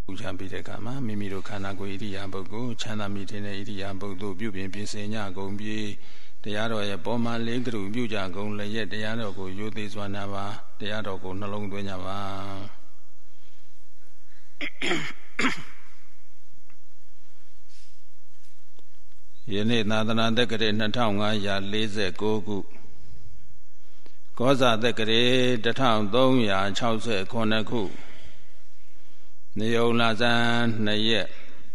Jambide Kama, Mimiro Kanako Idia Bogo, Chana Mitine Idia Bogo, Bubin Pisenia Gombi, the Yaro Boma Legru, Buja Gon, Layet, the Yaroko, Yudis Wanava, the Yaroko, Nalong Duenava. Yene Nadana Decade Natonga, Ya Laze Gogu Goza Decade, the town Donya, Chause, Konaku. Neo Lazan Naye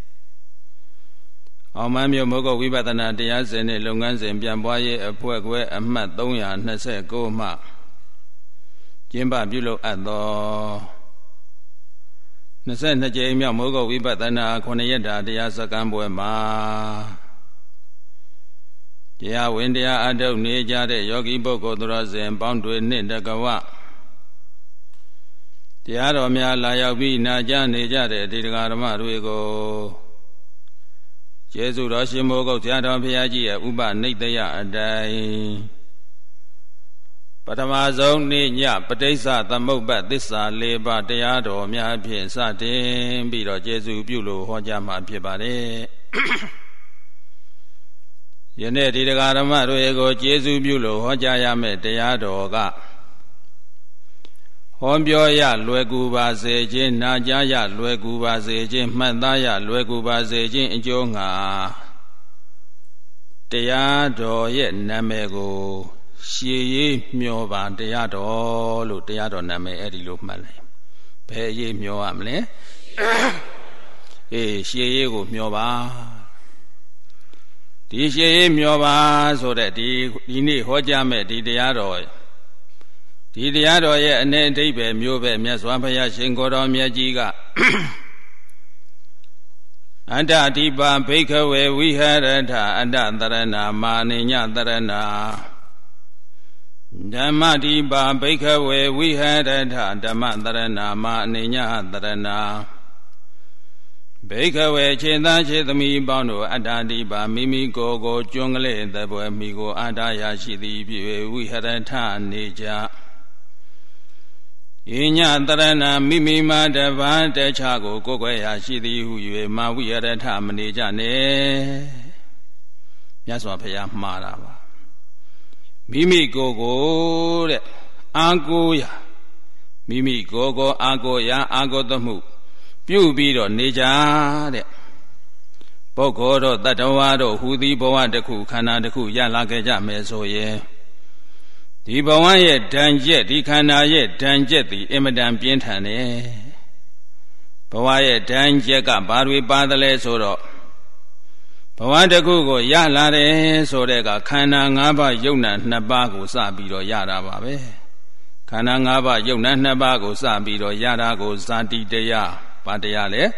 Omamio Mogo Vibatana Diaz and Lungans and Biamboye, a Puegue, a Mat Donya, Nase Goma Jimba Bulo at the Nasen Jamia Mogo Vibatana Conayeta Diaz Gambo Ma Ya Windia Ado Nija de Yogi Boko Dras and bound to Nindagawa. The Adomia Layabi Najan Nijade Digarama Ruego Jesu Roshimogo Tiadam Piaji Uba Nidea and Dai Patamazo Ninya Patesa Tamoba Disa Leba Deado Mia Pien Satin Biro Jesu Bulo Hojama Pibare Yene Digarama Ruego Jesu Bulo Hojayame Deadoga Hombioya Lueguba Sejin, Najaya Lueguba Sejin, Mandaya Lueguba Sejin, Jonga Teado yet Namego, She Mioba, Teado, Luteado Name Edilu Male. Pay ye Mioamle? She go Mioba. This ye Mioba, so that the Ini Hojame, the Deado. Didiado ye and then Dabe, Mube, Miaswampaya, Shingodo, Miajiga. Anda Diba, Baker, where we had Andarana, Maninya Darana. Dama Diba, Baker, where we had Damandarana, Maninya Darana. Baker, where Chenda Chedami Bono, Adadiba, Mimi Gogo, Jungle, the boy Migo, Adayashi, we had a tan, Nija. Inya Darana Mimima Devante Chago Gogoya Shidi who you ma we at a time Nijane Yaswapaya Marava Mimi Gogo Angoya Mimi Gogo Angoya Ango the Mu Bubido Nija Bogoro Datawado Hudi Boa de Ku Kana de Ku Yalagaja Mesoye The Bawaye Danjet, the Kanaye Danjet, the Imadan Pientane Bawaye Danjeka, Barwi Badale Soro Bawanda Gugo, Yalare, Sorega, Kanangaba, Yona, Nabago, Sabiro, Yarababe Kanangaba, Yona, Nabago, Sabiro, Yarago, Santi Dea, Padeale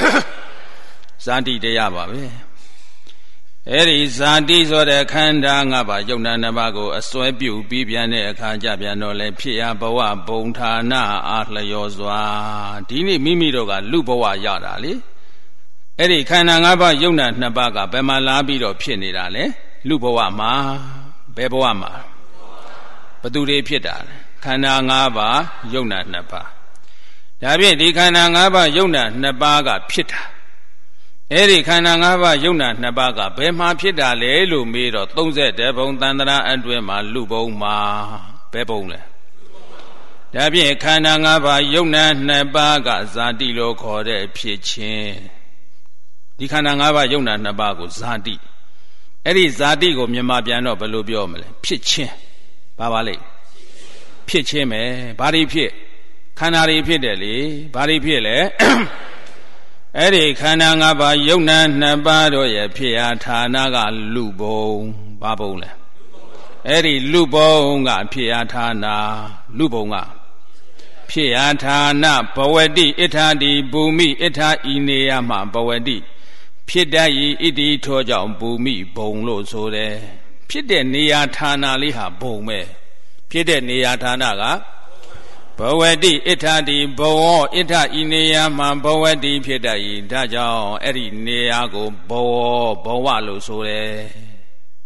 Santi Dea Babe. Eri Santi so the Kandangaba, Yona Nabago, a swebu, Bibiane, Kanjabiano, Le Pia, Boa, Bontana, Atla Yozwa, Dini Mimidoga, Luboa Yadali. Eri Kanangaba, Yona Nabaga, Bema Labido, Pienidale, Luboa Ma, Beboama. Badure Piedal, Kanangaba, Yona Naba. Dabi, the Kanangaba, Yona Nabaga, Pita. Eri Kanangaba Yona Nabaga, Bema Pidale, Lumiro, Tonze, Devon, Dandra, and Wema, Lubo Ma, Bebole. Dabi Kanangaba Yona Nabaga, Zadilo Kore Piechin. The Kanangaba Yona Nabago, Zadi. Eri Zadi go Miamabiano, Belubiomele, Piechin, Babale. Piechime, Bari Pie, Canary Pideli, Bari Piele. Eri Kanangaba Yona Nabado ye Pia Tanaga Lubo Babole. Eri Lubonga Pia Tana Lubonga Pia Tana Bawedi Itadi Bumi Ita Ineama Bawedi Pidai Idi Toja Bumi Bonglo Sode Pide Nia Tana Liha Bome Pide Nia Tanaga Bawedi Itadi Bow Ita Ineama Bawedi Pidai Daja Eri Neago Bow Bowalo Sore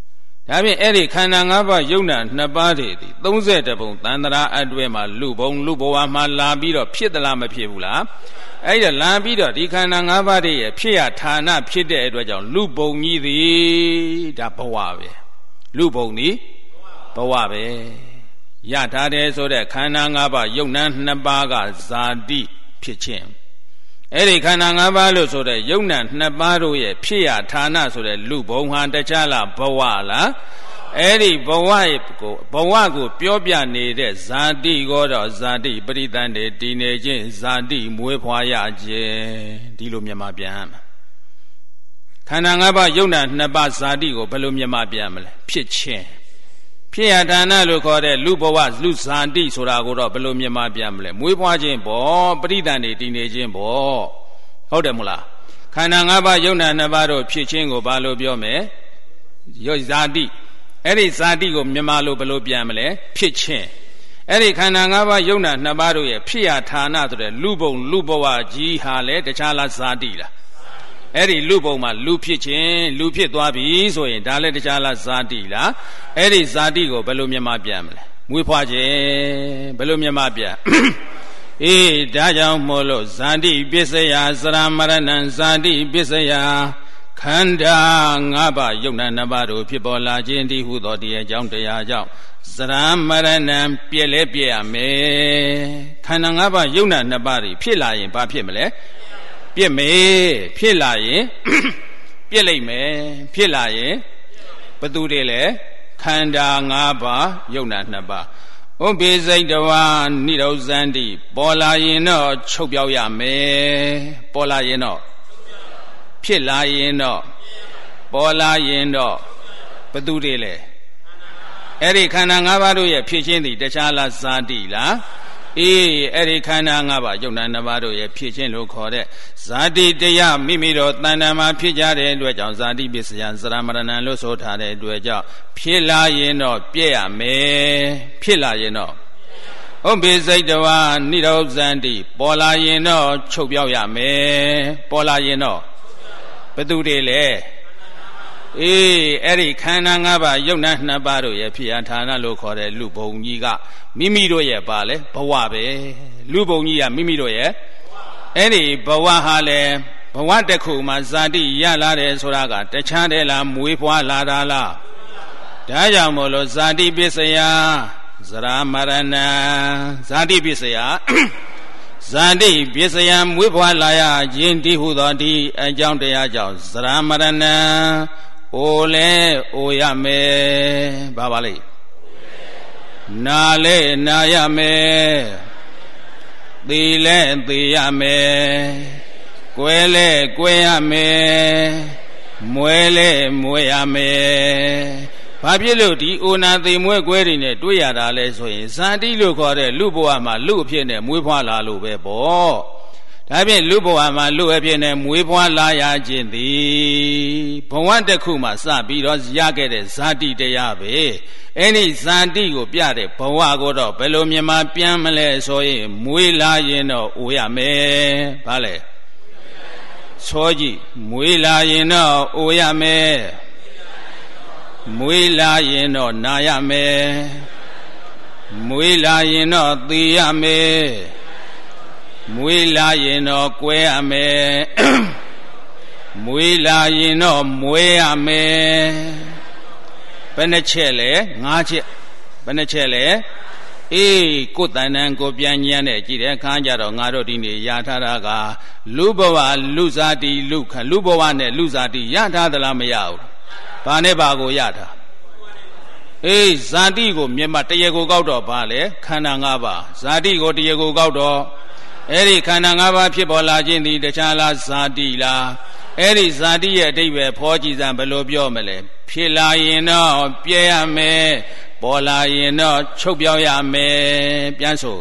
ဒါဖြင့်အဲ့ဒီခန္ဓာ၅ပါးယုံနာနှစ်ပါးတွေသည်30ပုံတန်တရာအတွဲမှာလူဘဝမှာလာပြီးတော့ဖြစ်သလားမဖြစ်ဘူးလားအဲ့ဒါလာပြီးတော့ဒီခန္ဓာ၅ပါးတွေရဲ့ဖြစ်ရဌာနဖြစ်တဲ့အတွက်ကြောင့်လူဘုံကြီးသည်ဒါဘဝပဲလူဘုံသည်ဘဝပဲရထားတယ်ဆိုတဲ့ခန္ဓာ၅ပါးယုံနာနှစ်ပါးကဇာတိဖြစ်ခြင်းအဲ့ဒီခန္ဓာ၅ပါးလို့ဆိုတဲ့ယုံနာနှစ်ပါးတို့ရဲ့ဖြစ်ရဌာနဆိုတဲ့လူဘုံဟာတခြားလားဘဝလားအဲ့ဒီဘဝကိုပြောပြနေတဲ့ဇာတိကိုတော့ဇာတိပရိသန္တေတည်နေခြင်းဇာတိမွေးဖွားရခြင်းဒီလိုမြန်မာပြန်မှာခန္ဓာ၅ပါးယုံနာနှစ်ပါးဇာတိကိုဘယ်လိုမြန်မာပြန်မလဲဖြစ်ခြင်းဖြစ်ရဌာနလို့ခေါ်တဲ့လူဘဝလူဇာတိဆိုတာကိုတော့ဘယ်လိုမြန်မာပြန်မလဲမွေးဖွားခြင်းပေါ့ပရိသန္တေတည်နေခြင်းပေါ့ဟုတ်တယ်မလားခန္ဓာ၅ပါးယုံနာနှစ်ပါးတို့ဖြစ်ခြင်းကိုဘာလို့ပြောမယ်ယောဇာတိအဲ့ဒီဇာတိကိုမြန်မာလို့ဘယ်လိုပြန်မလဲဖြစ်ခြင်းအဲ့ဒီခန္ဓာ၅ပါးယုံနာနှစ်ပါးတို့ရဲ့ဖြစ်ရဌာနဆိုတဲ့လူဘုံလူဘဝကြီးဟာလေတခြားလားဇာတိလားအဲ့ဒီလူဘုံမှာလူဖြစ်ခြင်းလူဖြစ်သွားပြီဆိုရင်ဒါလည်းတခြားလားဇာတိလားအဲ့ဒီဇာတိကိုဘယ်လိုမြန်မာပြန်မလဲမွေးဖွားခြင်းဘယ်လိုမြန်မာပြန်အေးဒါကြောင့်မို့လို့ဇာတိပစ္စယစရမရဏံဇာတိပစ္စယခန္ဓာ၅ပါးယုံနာနှစ်ပါးတို့ဖြစ်ပေါ်လာခြင်းဒီဟုသောဒီအကြောင်းတရားကြောင့်စရမရဏံပြည့်လဲပြည့်ရမယ်ခန္ဓာ၅ပါးယုံနာနှစ်ပါးတွေဖြစ်လာရင်ဘာဖြစ်မလဲပြည့်မယ်ဖြစ်လာရင်ပြည့်လိုက်မယ်ဖြစ်လာရင်ဘသူတွေလဲခန္ဓာ၅ပါးယုံနာနှစ်ပါးဥပ္ပိစိတ်တဝါနိရောဇန္တိပေါ်လာရင်တော့ချုပ်ပြောက်ရမယ်ပေါ်လာရင်တော့ဖြစ်လာရင်တော့ပေါ်လာရင်တော့ဘသူတွေလဲအဲ့ဒီခန္ဓာ၅ပါးတို့ရဲ့ဖြစ်ခြင်းသည်တခြားလားဇာတိလားအေးအဲ့ဒီခန္ဓာ၅ပါးယုံနာနှစ်ပါးတို့ရဲ့ဖြစ်ခြင်းလို့ခေါ်တဲ့ဇာတိတရားမိမိတို့တဏ္ဍာမှာဖြစ်ကြတဲ့အတွက်ကြောင့်ဇာတိပစ္စယစရမရဏံလို့ဆိုထားတဲ့အတွက်ကြောင့်ဖြစ်လာရင်တော့ပြည့်ရမယ်ဖြစ်လာရင်တော့ဥပ္ပိစိတ်တဝါနိရောဇန္တိပေါ်လာရင်တော့ချုပ်ပြောက်ရမယ်ပေါ်လာရင်တော့ဘသူတွေလဲအေးအဲ့ဒီခန္ဓာ၅ပါးယုံနာနှစ်ပါးတို့ရဲ့ဖြစ်ရဌာနလို့ခေါ်တဲ့လူဘုံကြီးကမိမိတို့ရဲ့ပါလဲဘဝပဲလူဘုံကြီးကမိမိတို့ရဲ့အဲ့ဒီဘဝဟာလဲဘဝတစ်ခုမှာဇာတိရလာတယ်ဆိုတာကတခြားတယ်လားမွေးဖွားလာတာလားဒါကြောင့်မို့လို့ဇာတိပစ္စယဇရာမရဏံဇာတိပစ္စယဇာတိပစ္စယမွေးဖွားလာရခြင်းဒီဟုသောဒီအကြောင်းတရားကြောင့်ဇရာမရဏံအိုလဲအိုရမယ်ဘာပါလိမ့်နာလဲနာရမယ်သေလဲသေရမယ်ကွယ်လဲကွယ်ရမယ်မွဲလဲမွဲရမယ်ဘာဖြစ်လို့ဒီအိုနာသေမွဲကွဲတွေနဲ့တွေ့ရတာလဲဆိုရင်ဇာတိလို့ခေါ်တဲ့လူဘဝမှာလူအဖြစ်နဲ့မွေးဖွားလာလို့ပဲပေါ့ဒါဖြင့်လူဘဝမှာလူအဖြစ်နဲ့မွေးဖွားလာရခြင်းသည်ဘဝတစ်ခုမှာစပြီးတော့ရခဲ့တဲ့ဇာတိတရားပဲအဲ့ဒီဇာတိကိုပြတဲ့ဘဝကိုတော့ဘယ်လိုမြန်မာပြန်မလဲဆိုရင်မွေးလာရင်တော့အိုရမယ်ဘာလဲစောကြည့်မွေးလာရင်တော့အိုရမယ်မွေးလာရင်တော့နာရမယ်မွေးလာရင်တော့သေရမယ်မွေးလာရင်တော့ကွဲရမယ်မွေးလာရင်တော့မွဲရမယ်ဘယ်နှချက်လဲ၅ချက်ဘယ်နှချက်လဲအေးကိုယ်တန်တန်ကိုပြန်ညံ့တဲ့ကြည့်တဲ့အခါကျတော့ငါတို့ဒီနေ့ရထားတာကလူဘဝလူဇာတိလူဘဝနဲ့လူဇာတိရထားသလားမရဘူးဘာနဲ့ဘာကိုရထားအေးဇာတိကိုမြတ်မတရားကိုကောက်တော့ဘာလဲခန္ဓာ၅ပါးဇာတိကိုတရားကိုကောက်တော့အဲ့ဒီခန္ဓာ၅ပါးဖြစ်ပေါ်လာခြင်းဒီတခြားလားဇာတိလားအဲ့ဒီဇာတိရဲ့အဓိပ္ပာယ်ဖောကြည့်စမ်းဘယ်လိုပြောမလဲဖြစ်လာရင်တော့ပြည့်ရမယ်ပေါ်လာရင်တော့ချုပ်ပြောင်းရမယ်ပြန်ဆို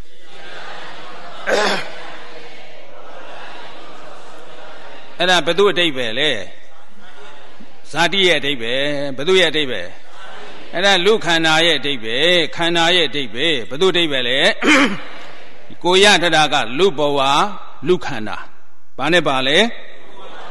အဲ့ဒါဘယ်သူအဓိပ္ပာယ်လဲဇာတိရဲ့အဓိပ္ပာယ်ဘယ်သူရဲ့အဓိပ္ပာယ်အဲ့ဒါလူခန္ဓာရဲ့အဓိပ္ပာယ်ခန္ဓာရဲ့အဓိပ္ပာယ်ဘယ်သူအဓိပ္ပာယ်လဲကိုရထတာကလူဘဝလူခန္ဓာဘာနဲ့ပါလဲ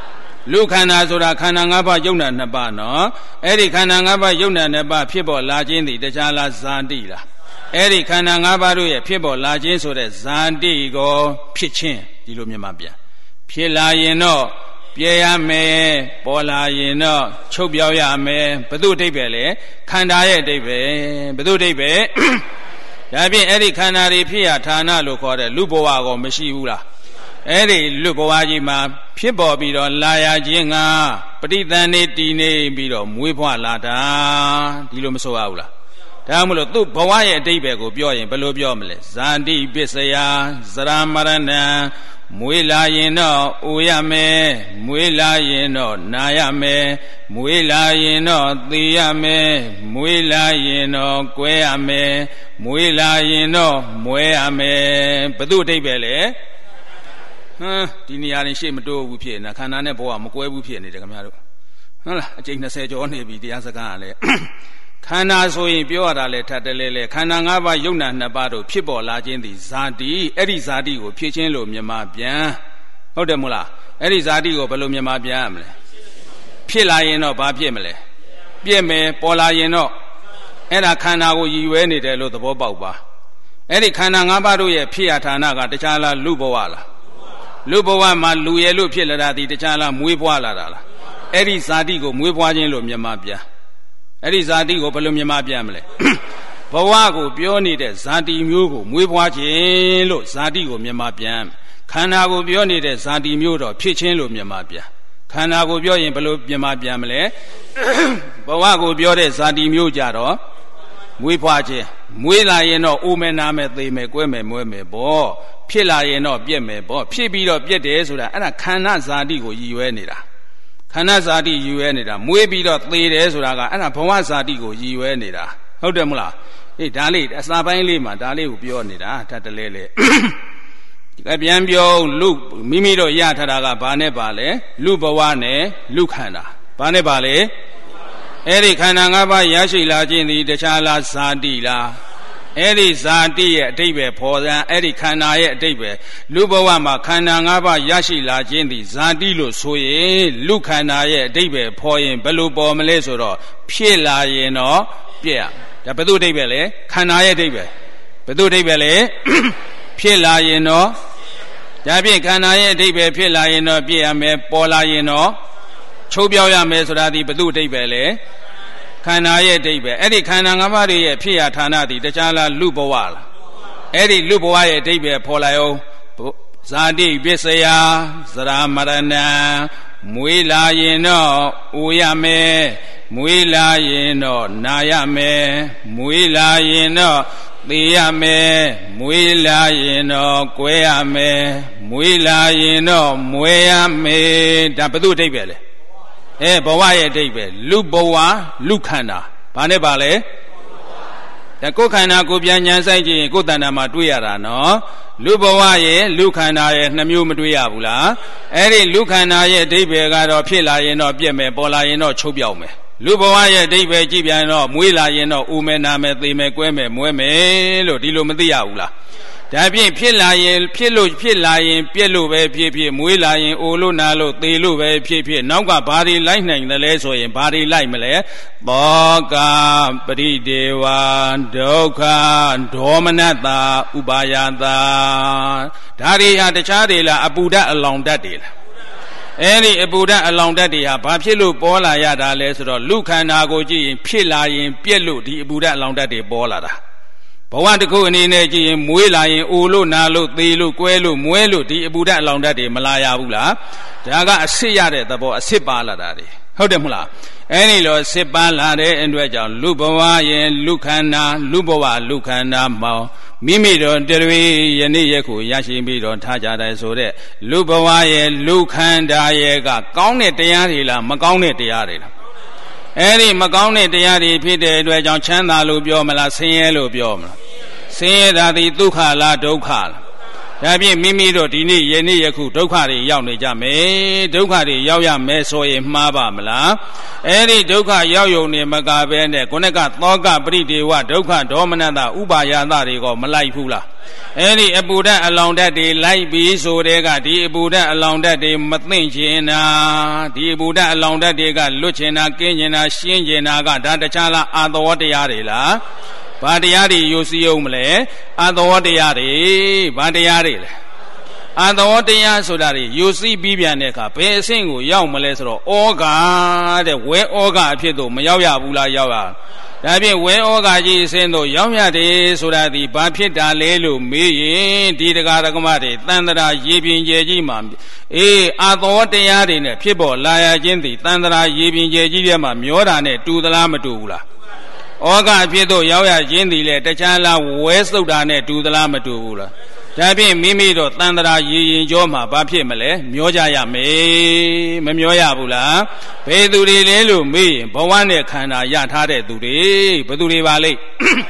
လူခန္ဓာဆိုတာခန္ဓာ၅ပါးယုံနာ2ပါးနော်အဲ့ဒီခန္ဓာ၅ပါးယုံနာ2ပါးဖြစ်ပေါ်လာခြင်းသည်တရားလားဇာတိလားအဲ့ဒီခန္ဓာ၅ပါးတို့ရဲ့ဖြစ်ပေါ်လာခြင်းဆိုတဲ့ဇာတိကိုဖြစ်ခြင်းဒီလိုမြန်မာပြန်ဖြစ်လာရင်တော့ပြည့်ရမယ်ပေါ်လာရင်တော့ချုပ်ပြောက်ရမယ်ဘု து အဓိပ္ပာယ်လေခန္ဓာရဲ့အဓိပ္ပာယ်ဘု து အဓိပ္ပာယ်ဒါဖြင့်အဲ့ဒီခန္ဓာတွေဖြစ်ရဌာနလို့ခေါ်တဲ့လူဘဝကိုမရှိဘူးလားအဲ့ဒီလူဘဝကြီးမှာဖြစ်ပေါ်ပြီးတော့လာရခြင်းကပဋိသန္ဓေတည်နေပြီးတော့မွေးဖွားလာတာဒီလိုမဆိုရဘူးလားဒါမှမဟုတ်သူ့ဘဝရဲ့အဓိပ္ပာယ်ကိုပြောရင်ဘယ်လိုပြောမလဲဇာတိပစ္စယဇရာမရဏံမွေးလာရင်တော့အိုရမယ်မွေးလာရင်တော့နာရမယ်မွေးလာရင်တော့သေရမယ်မွေးလာရင်တော့ကွဲရမယ်မွေးလာရင်တော့မွဲရမယ်ဘု து အဓိပ္ပာယ်လေဒီနေရာရင်ရှေ့မတိုးဘူးဖြစ်နေခန္ဓာနဲ့ဘဝမကွဲဘူးဖြစ်နေတယ်ခင်ဗျားတို့ဟုတ်လားအကျိန်20ကျော်နေပြီတရားစကားကလည်းခန္ဓာဆိုရင်ပြောရတာလဲထပ်တလဲလဲခန္ဓာ၅ပါးယုံနာ2ပါးတို့ဖြစ်ပေါ်လာခြင်းသည်ဇာတိအဲ့ဒီဇာတိကိုဖြစ်ခြင်းလို့မြန်မာပြန်ဟုတ်တယ်မို့လားအဲ့ဒီဇာတိကိုဘယ်လိုမြန်မာပြန်ရမလဲဖြစ်လာရင်တော့ဘာဖြစ်မလဲပြည့်မယ်ပေါ်လာရင်တော့အဲ့ဒါခန္ဓာကိုရည်ရွယ်နေတယ်လို့သဘောပေါက်ပါအဲ့ဒီခန္ဓာ၅ပါးတို့ရဲ့ဖြစ်ရဌာနကတခြားလားလူဘဝလားလူဘဝမှာလူရဲ့လို့ဖြစ်လာတာဒီတခြားလားမွေးဖွားလာတာလားအဲ့ဒီဇာတိကိုမွေးဖွားခြင်းလို့မြန်မာပြန်အဲ့ဒီဇာတိကိုဘယ်လိုမြန်မာပြန်မလဲဘဝကိုပြောနေတဲ့ဇာတိမျိုးကိုမွေးဖွားခြင်းလို့ဇာတိကိုမြန်မာပြန်ခန္ဓာကိုပြောနေတဲ့ဇာတိမျိုးတော့ဖြစ်ခြင်းလို့မြန်မာပြန်ခန္ဓာကိုပြောရင်ဘယ်လိုမြန်မာပြန်မလဲဘဝကိုပြောတဲ့ဇာတိမျိုးကြတော့မွေးဖွားခြင်းမွေးလာရင်တော့အိုမယ်နာမယ်သေမယ်ကွဲမယ်မွဲမယ်ပေါ့ဖြစ်လာရင်တော့ပြက်မယ်ပေါ့ဖြစ်ပြီးတော့ပြက်တယ်ဆိုတာအဲ့ဒါခန္ဓာဇာတိကိုရည်ရွယ်နေတာခန္ဓာဇာတိရည်ရွယ်နေတာမွေးပြီးတော့သေတယ်ဆိုတာကအဲ့ဒါဘဝဇာတိကိုရည်ရွယ်နေတာဟုတ်တယ်မလားအေးဒါလေးအစာပိုင်းလေးမှာဒါလေးကိုပြောနေတာထပ်တလဲလေပြန်ပြောလူမိမိတို့ရထားတာကဘာနဲ့ပါလဲလူဘဝနဲ့လူခန္ဓာဘာနဲ့ပါလဲအဲ့ဒီခန္ဓာ၅ပါးရရှိလာခြင်းသည်တခြားလားဇာတိလားအဲ့ဒီဇာတိရဲ့အဓိပ္ပာယ်ဖော်စံအဲ့ဒီခန္ဓာရဲ့အဓိပ္ပာယ်လူဘဝမှာခန္ဓာ၅ပါးရရှိလာခြင်းသည်ဇာတိလို့ဆိုရင်လူခန္ဓာရဲ့အဓိပ္ပာယ်ဖော်ရင်ဘယ်လိုပေါ်မလဲဆိုတော့ဖြစ်လာရင်တော့ပြည့်ဒါဘယ်သူအဓိပ္ပာယ်လဲခန္ဓာရဲ့အဓိပ္ပာယ်ဘယ်သူအဓိပ္ပာယ်လဲဖြစ်လာရင်တော့ဒါဖြင့်ခန္ဓာရဲ့အဓိပ္ပာယ်ဖြစ်လာရင်တော့ပြည့်ရမယ်ပေါ်လာရင်တော့ချုပ်ပြောက်ရမယ်ဆိုတာဒီဘယ်သူအဓိပ္ပာယ်လဲခန္ဓာရဲ့အဓိပ္ပာယ်အဲ့ဒီခန္ဓာ၅ပါးရဲ့ဖြစ်ရဌာနသည်တခြားလားလူဘဝလားအဲ့ဒီလူဘဝရဲ့အဓိပ္ပာယ်ဖော်လိုက်အောင်ဇာတိပစ္စယဇရာမရဏံမွေးလာရင်တော့အိုရမယ်မွေးလာရင်တော့နာရမယ်မွေးလာရင်တော့သေရမယ်မွေးလာရင်တော့ကွဲရမယ်မွေးလာရင်တော့မွဲရမယ်ဒါဘယ်သူအဓိပ္ပာယ်လဲဘဝရဲ့အဓိပ္ပာယ်လူဘဝလူခန္ဓာဘာနဲ့ပါလဲဒါကိုယ်ခန္ဓာကိုပြန်ဉာဏ်ဆိုင်ကြည့်ရင်ကိုယ်တဏ္ဍာမှာတွေ့ရတာနော်လူဘဝရဲ့လူခန္ဓာရဲ့2မျိုးမတွေ့ရဘူးလားအဲ့ဒီလူခန္ဓာရဲ့အဓိပ္ပာယ်ကတော့ဖြစ်လာရင်တော့ပြက်မယ်ပေါ်လာရင်တော့ချုပ်ပြောက်မယ်လူဘဝရဲ့အဓိပ္ပာယ်ကြည့်ပြန်တော့မွေးလာရင်တော့ဦးမယ်နာမယ်သေမယ်ကွဲမယ်မွဲမယ်လို့ဒီလိုမသိရဘူးလားဒါဖြင့်ဖြစ်လာရင်ဖြစ်လာရင်ပြက်လို့ပဲဖြစ်မွေးလာရင်အိုလို့နာလို့သေလို့ပဲဖြစ်နောက်ကဘာတွေလိုက်နိုင်တယ်လဲဆိုရင်ဘာတွေလိုက်မလဲသောကပရိဒေဝဒုက္ခဒေါမနတာဥပါယတာဒါတွေဟာတခြားတွေလားအပူဓာတ်အလောင်ဓာတ်တွေလားအဲ့ဒီအပူဓာတ်အလောင်ဓာတ်တွေဟာဘာဖြစ်လို့ပေါ်လာရတာလဲဆိုတော့လူခန္ဓာကိုကြည့်ရင်ဖြစ်လာရင်ပြက်လို့ဒီအပူဓာတ်အလောင်ဓာတ်တွေပေါ်လာတာဘဝတစ်ခုအနေနဲ့ကြည့်ရင်မွေးလာရင်အိုလို့နာလို့သေလို့ကွဲလို့မွဲလို့ဒီအပူဓာတ်အလောင်ဓာတ်တွေမလာရဘူးလားဒါကအစစ်ရတဲ့သဘောအစစ်ပါလာတာတွေဟုတ်တယ်မဟုတ်လားအဲ့ဒီလိုစစ်ပါလာတဲ့အတွက်ကြောင့်လူဘဝရဲ့လူခန္ဓာလူဘဝလူခန္ဓာမောင်မိမိတို့တရွေယနေ့ရက်ကိုရရှိပြီးတော့ထားကြတယ်ဆိုတဲ့လူဘဝရဲ့လူခန္ဓာရဲ့ကကောင်းတဲ့တရားတွေလားမကောင်းတဲ့တရားတွေလားအဲ့ဒီမကောင်းတဲ့တရားတွေဖြစ်တဲ့အတွက်ကြောင့်ချမ်းသာလို့ပြောမလားဆင်းရဲလို့ပြောမလားဆင်းရဲတာဒီဒုက္ခလားဒုက္ခလားဒါဖြင့်မိမိတို့ဒီနေ့ယနေ့ယခုဒုက္ခတွေရောက်နေကြမယ်ဒုက္ခတွေရောက်ရမယ်ဆိုရင်မှားပါမလားအဲ့ဒီဒုက္ခရောက်ယုံနေမကပဲနဲ့ခုနကသောကပရိဒေဝဒုက္ခဒေါမနတဥပါယသတွေကမလိုက်ဘူးလား Any Abuda along that day, like be so they got the Buddha along that day, Mathinchina, the Buddha along that day got Luchina, Kenyana, Shinjina, got Datachala, other what they are. Badiari, you see, Umle, other what they are, Badiari. Other what they are so that you see Bibianeka, pacing, young Malesro, Oga, the way Oga appeared to Mayaya Bula Yawa. That be where Ogaji is in the Yamyade so that the Bapita Lelu, me, Didagamati, Tandra, Yibin Jejimam, what they are in a people, Laya Jinti, Tandra, Yibin Jejima, Murane, to the Lamatula. Oga Pieto Yaya Jinti, Tachala, West of Dane, to the Lamatula. That be Mimi, Tandra, Yin Joma, Bapimele, Myoja me, Memioya Bula, Peduri Lelu, me, Bawane Kana Yatade Duri, Baduri Valley.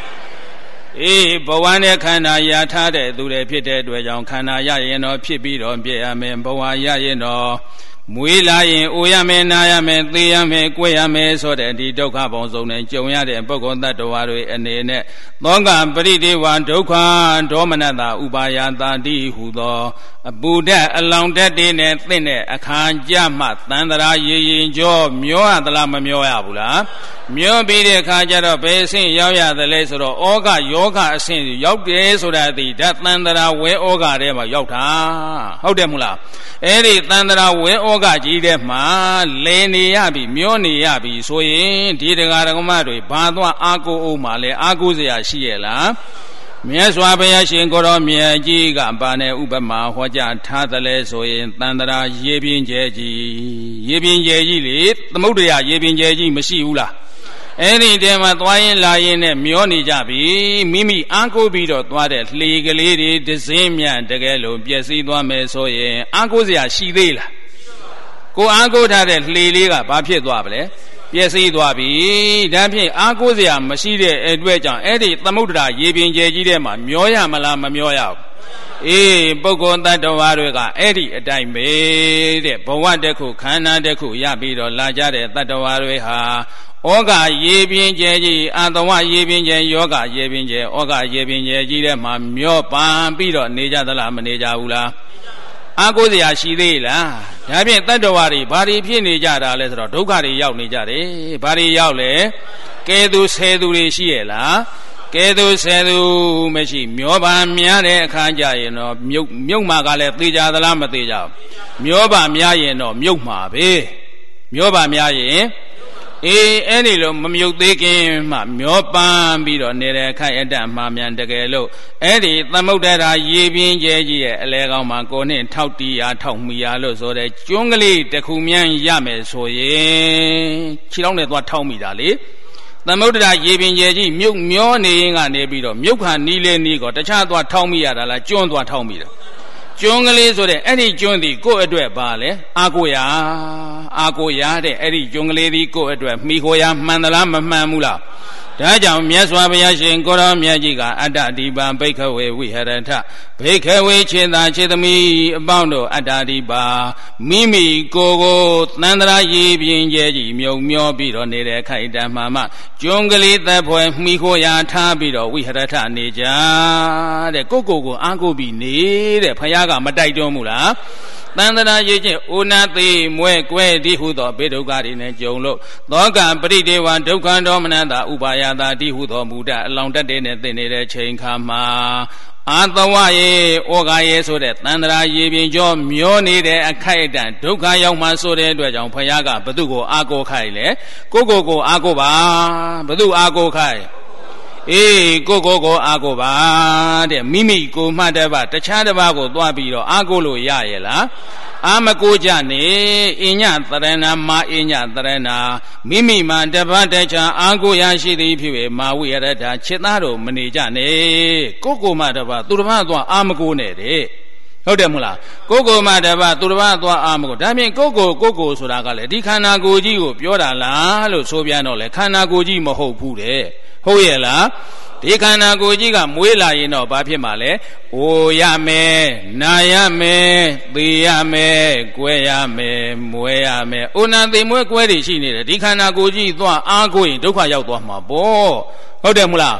Bawane Kana Yatade, Dure Pite, Dwajon Kana Yayeno, Pibidon, Biame, Bawa Yayeno. Muilayin, Uyame, Nayame, Thiame, Quayame, so that the Dokabon zone and Joya and Bogon that Dowari and Nene. Longa, Bridi, one Doka, Domanada, Ubayanda, Di Hudo, a Buddha along that day, thin, a can jamat, Tandra, Yin Jo, Mioa, the Lama Mioabula, Mio Bide Kajara, Basin, Yaya, the Laser, Oga, Yoga, Sin, Yoke, so that the Tandra, where Oga, Rema, Yota, Hodemula, Eddie Tandra, where Oga, Jidema, Leni Yabi, Mioni Yabi, so in Didagamari, Badwa, Ako, Umale, Aguzia, Shiela. Miaswabaya Shinkoro Mia Giga Bane Ubama Hoja Tatale so in Tandra Yebin Jeji, the Mudia Yebin Jeji Masiula. Any dem at Wayan Lion and Mioni Jabi, Mimi Uncle Bido Twadet, legally the same yan Degelo, Biasi Dwame so in Ancozia Shidela. Go Uncle Tadet Liga, Papier Dwable. Yes, it will be. Dampi, Ancozia, Maside, Edwejan, Eddie, Tamudra, Yibin Jejima, Mioya, Malama Mioya. Bogon that Dovarega, Eddie, a time made, Bowadeku, Kanadeku, Yabido, Lajade, that Dovareha, Oga, Yibin Jeji, and the one Yibin Yoga, Yibin Oga, Yibin Jejima, Mio, Pampido, Nija, the Lamaneja Ula. Ancozia Shidela, having Tadawari, Bari Pinijada, Lesro, Dogari Yaunijare, Bari Yaule, Kedu Sedu Shiela, Kedu Sedu Meshi, Mioba Miane Kanja, Mugmagale, Tija, the Lamatija, Mioba Miayeno, Mugma, Mioba Miaye. Any lo Mumudikim, Miopan, Bido, Nere, Kayadam, Mamian de Gelo, Eddie, Tamudera, Yibin Jeji, Elegama, Gone, Tautia, Taumia, so the Jungali, the Kumian Yame, so ye, Chilone, what Taumidali. The Mudra Yibin Jeji, Mioni, and Ebido, Muka, Nile Nigo, the child what Taumia, like John what Taumida. Jungle so that any jungle go at a bale, Agoya, the Eddie jungle go at a Mikoya, Mandalama Mamula. Tajam, Yaswabiashi, Gora Miajiga, Adadiba, Bakerway, we had a ta. Bakerway, Cheda, Chedami, Bondo, Adadiba, Mimi, Gogo, Nandra, Yibin, Jeji, Mio, Bido, Nere, Kaida, Mama, Jungle, the boy, Mikoya, Tabido, we had a ta, Nija, the Gogo, Uncle be near, the Payaga, Madaidomula. Tandana Yeji, Unati, Mue, Dihudo, Bedogari, and Jolo, Doga, Bridewan, Dokan Dominanda, Ubayada, Dihudo, Buddha, along the day that they need a chain kama. Otherwise, Ogaye so that Tandra Yibin John, Mioni, a Kaidan, Doka Yama so that Dwajon Payaga, Badugo, Ago Kaile, Gogo, Agoba, Badu Ago Kai. Go Agoba, the Mimi go Madaba, the Chadabago, Dwabido, Agolo Yaela, Amakojane, Inya Tarena, Ma Inya Tarena, Mimi Mandabaja, Ago Yashi, the Piwe, Ma Weada, Chetaro, Manijane, Gogo Madaba, Turvadwa, Amagone. Hodemula, Gogo Madaba, Turvadwa, Amago, Dami, Gogo, Suragale, Dikana Goji, Piora La, Sobiano, Kana Goji, Moho Pude. Hoyela, Tikana Gojiga, Muela, Bapimale, Oyame, Nayame, Diame, Guayame, Mueame, Una de Muequeri, she needed, Tikana Goji, Ango in Doka Yauama, Bo, Hodemula,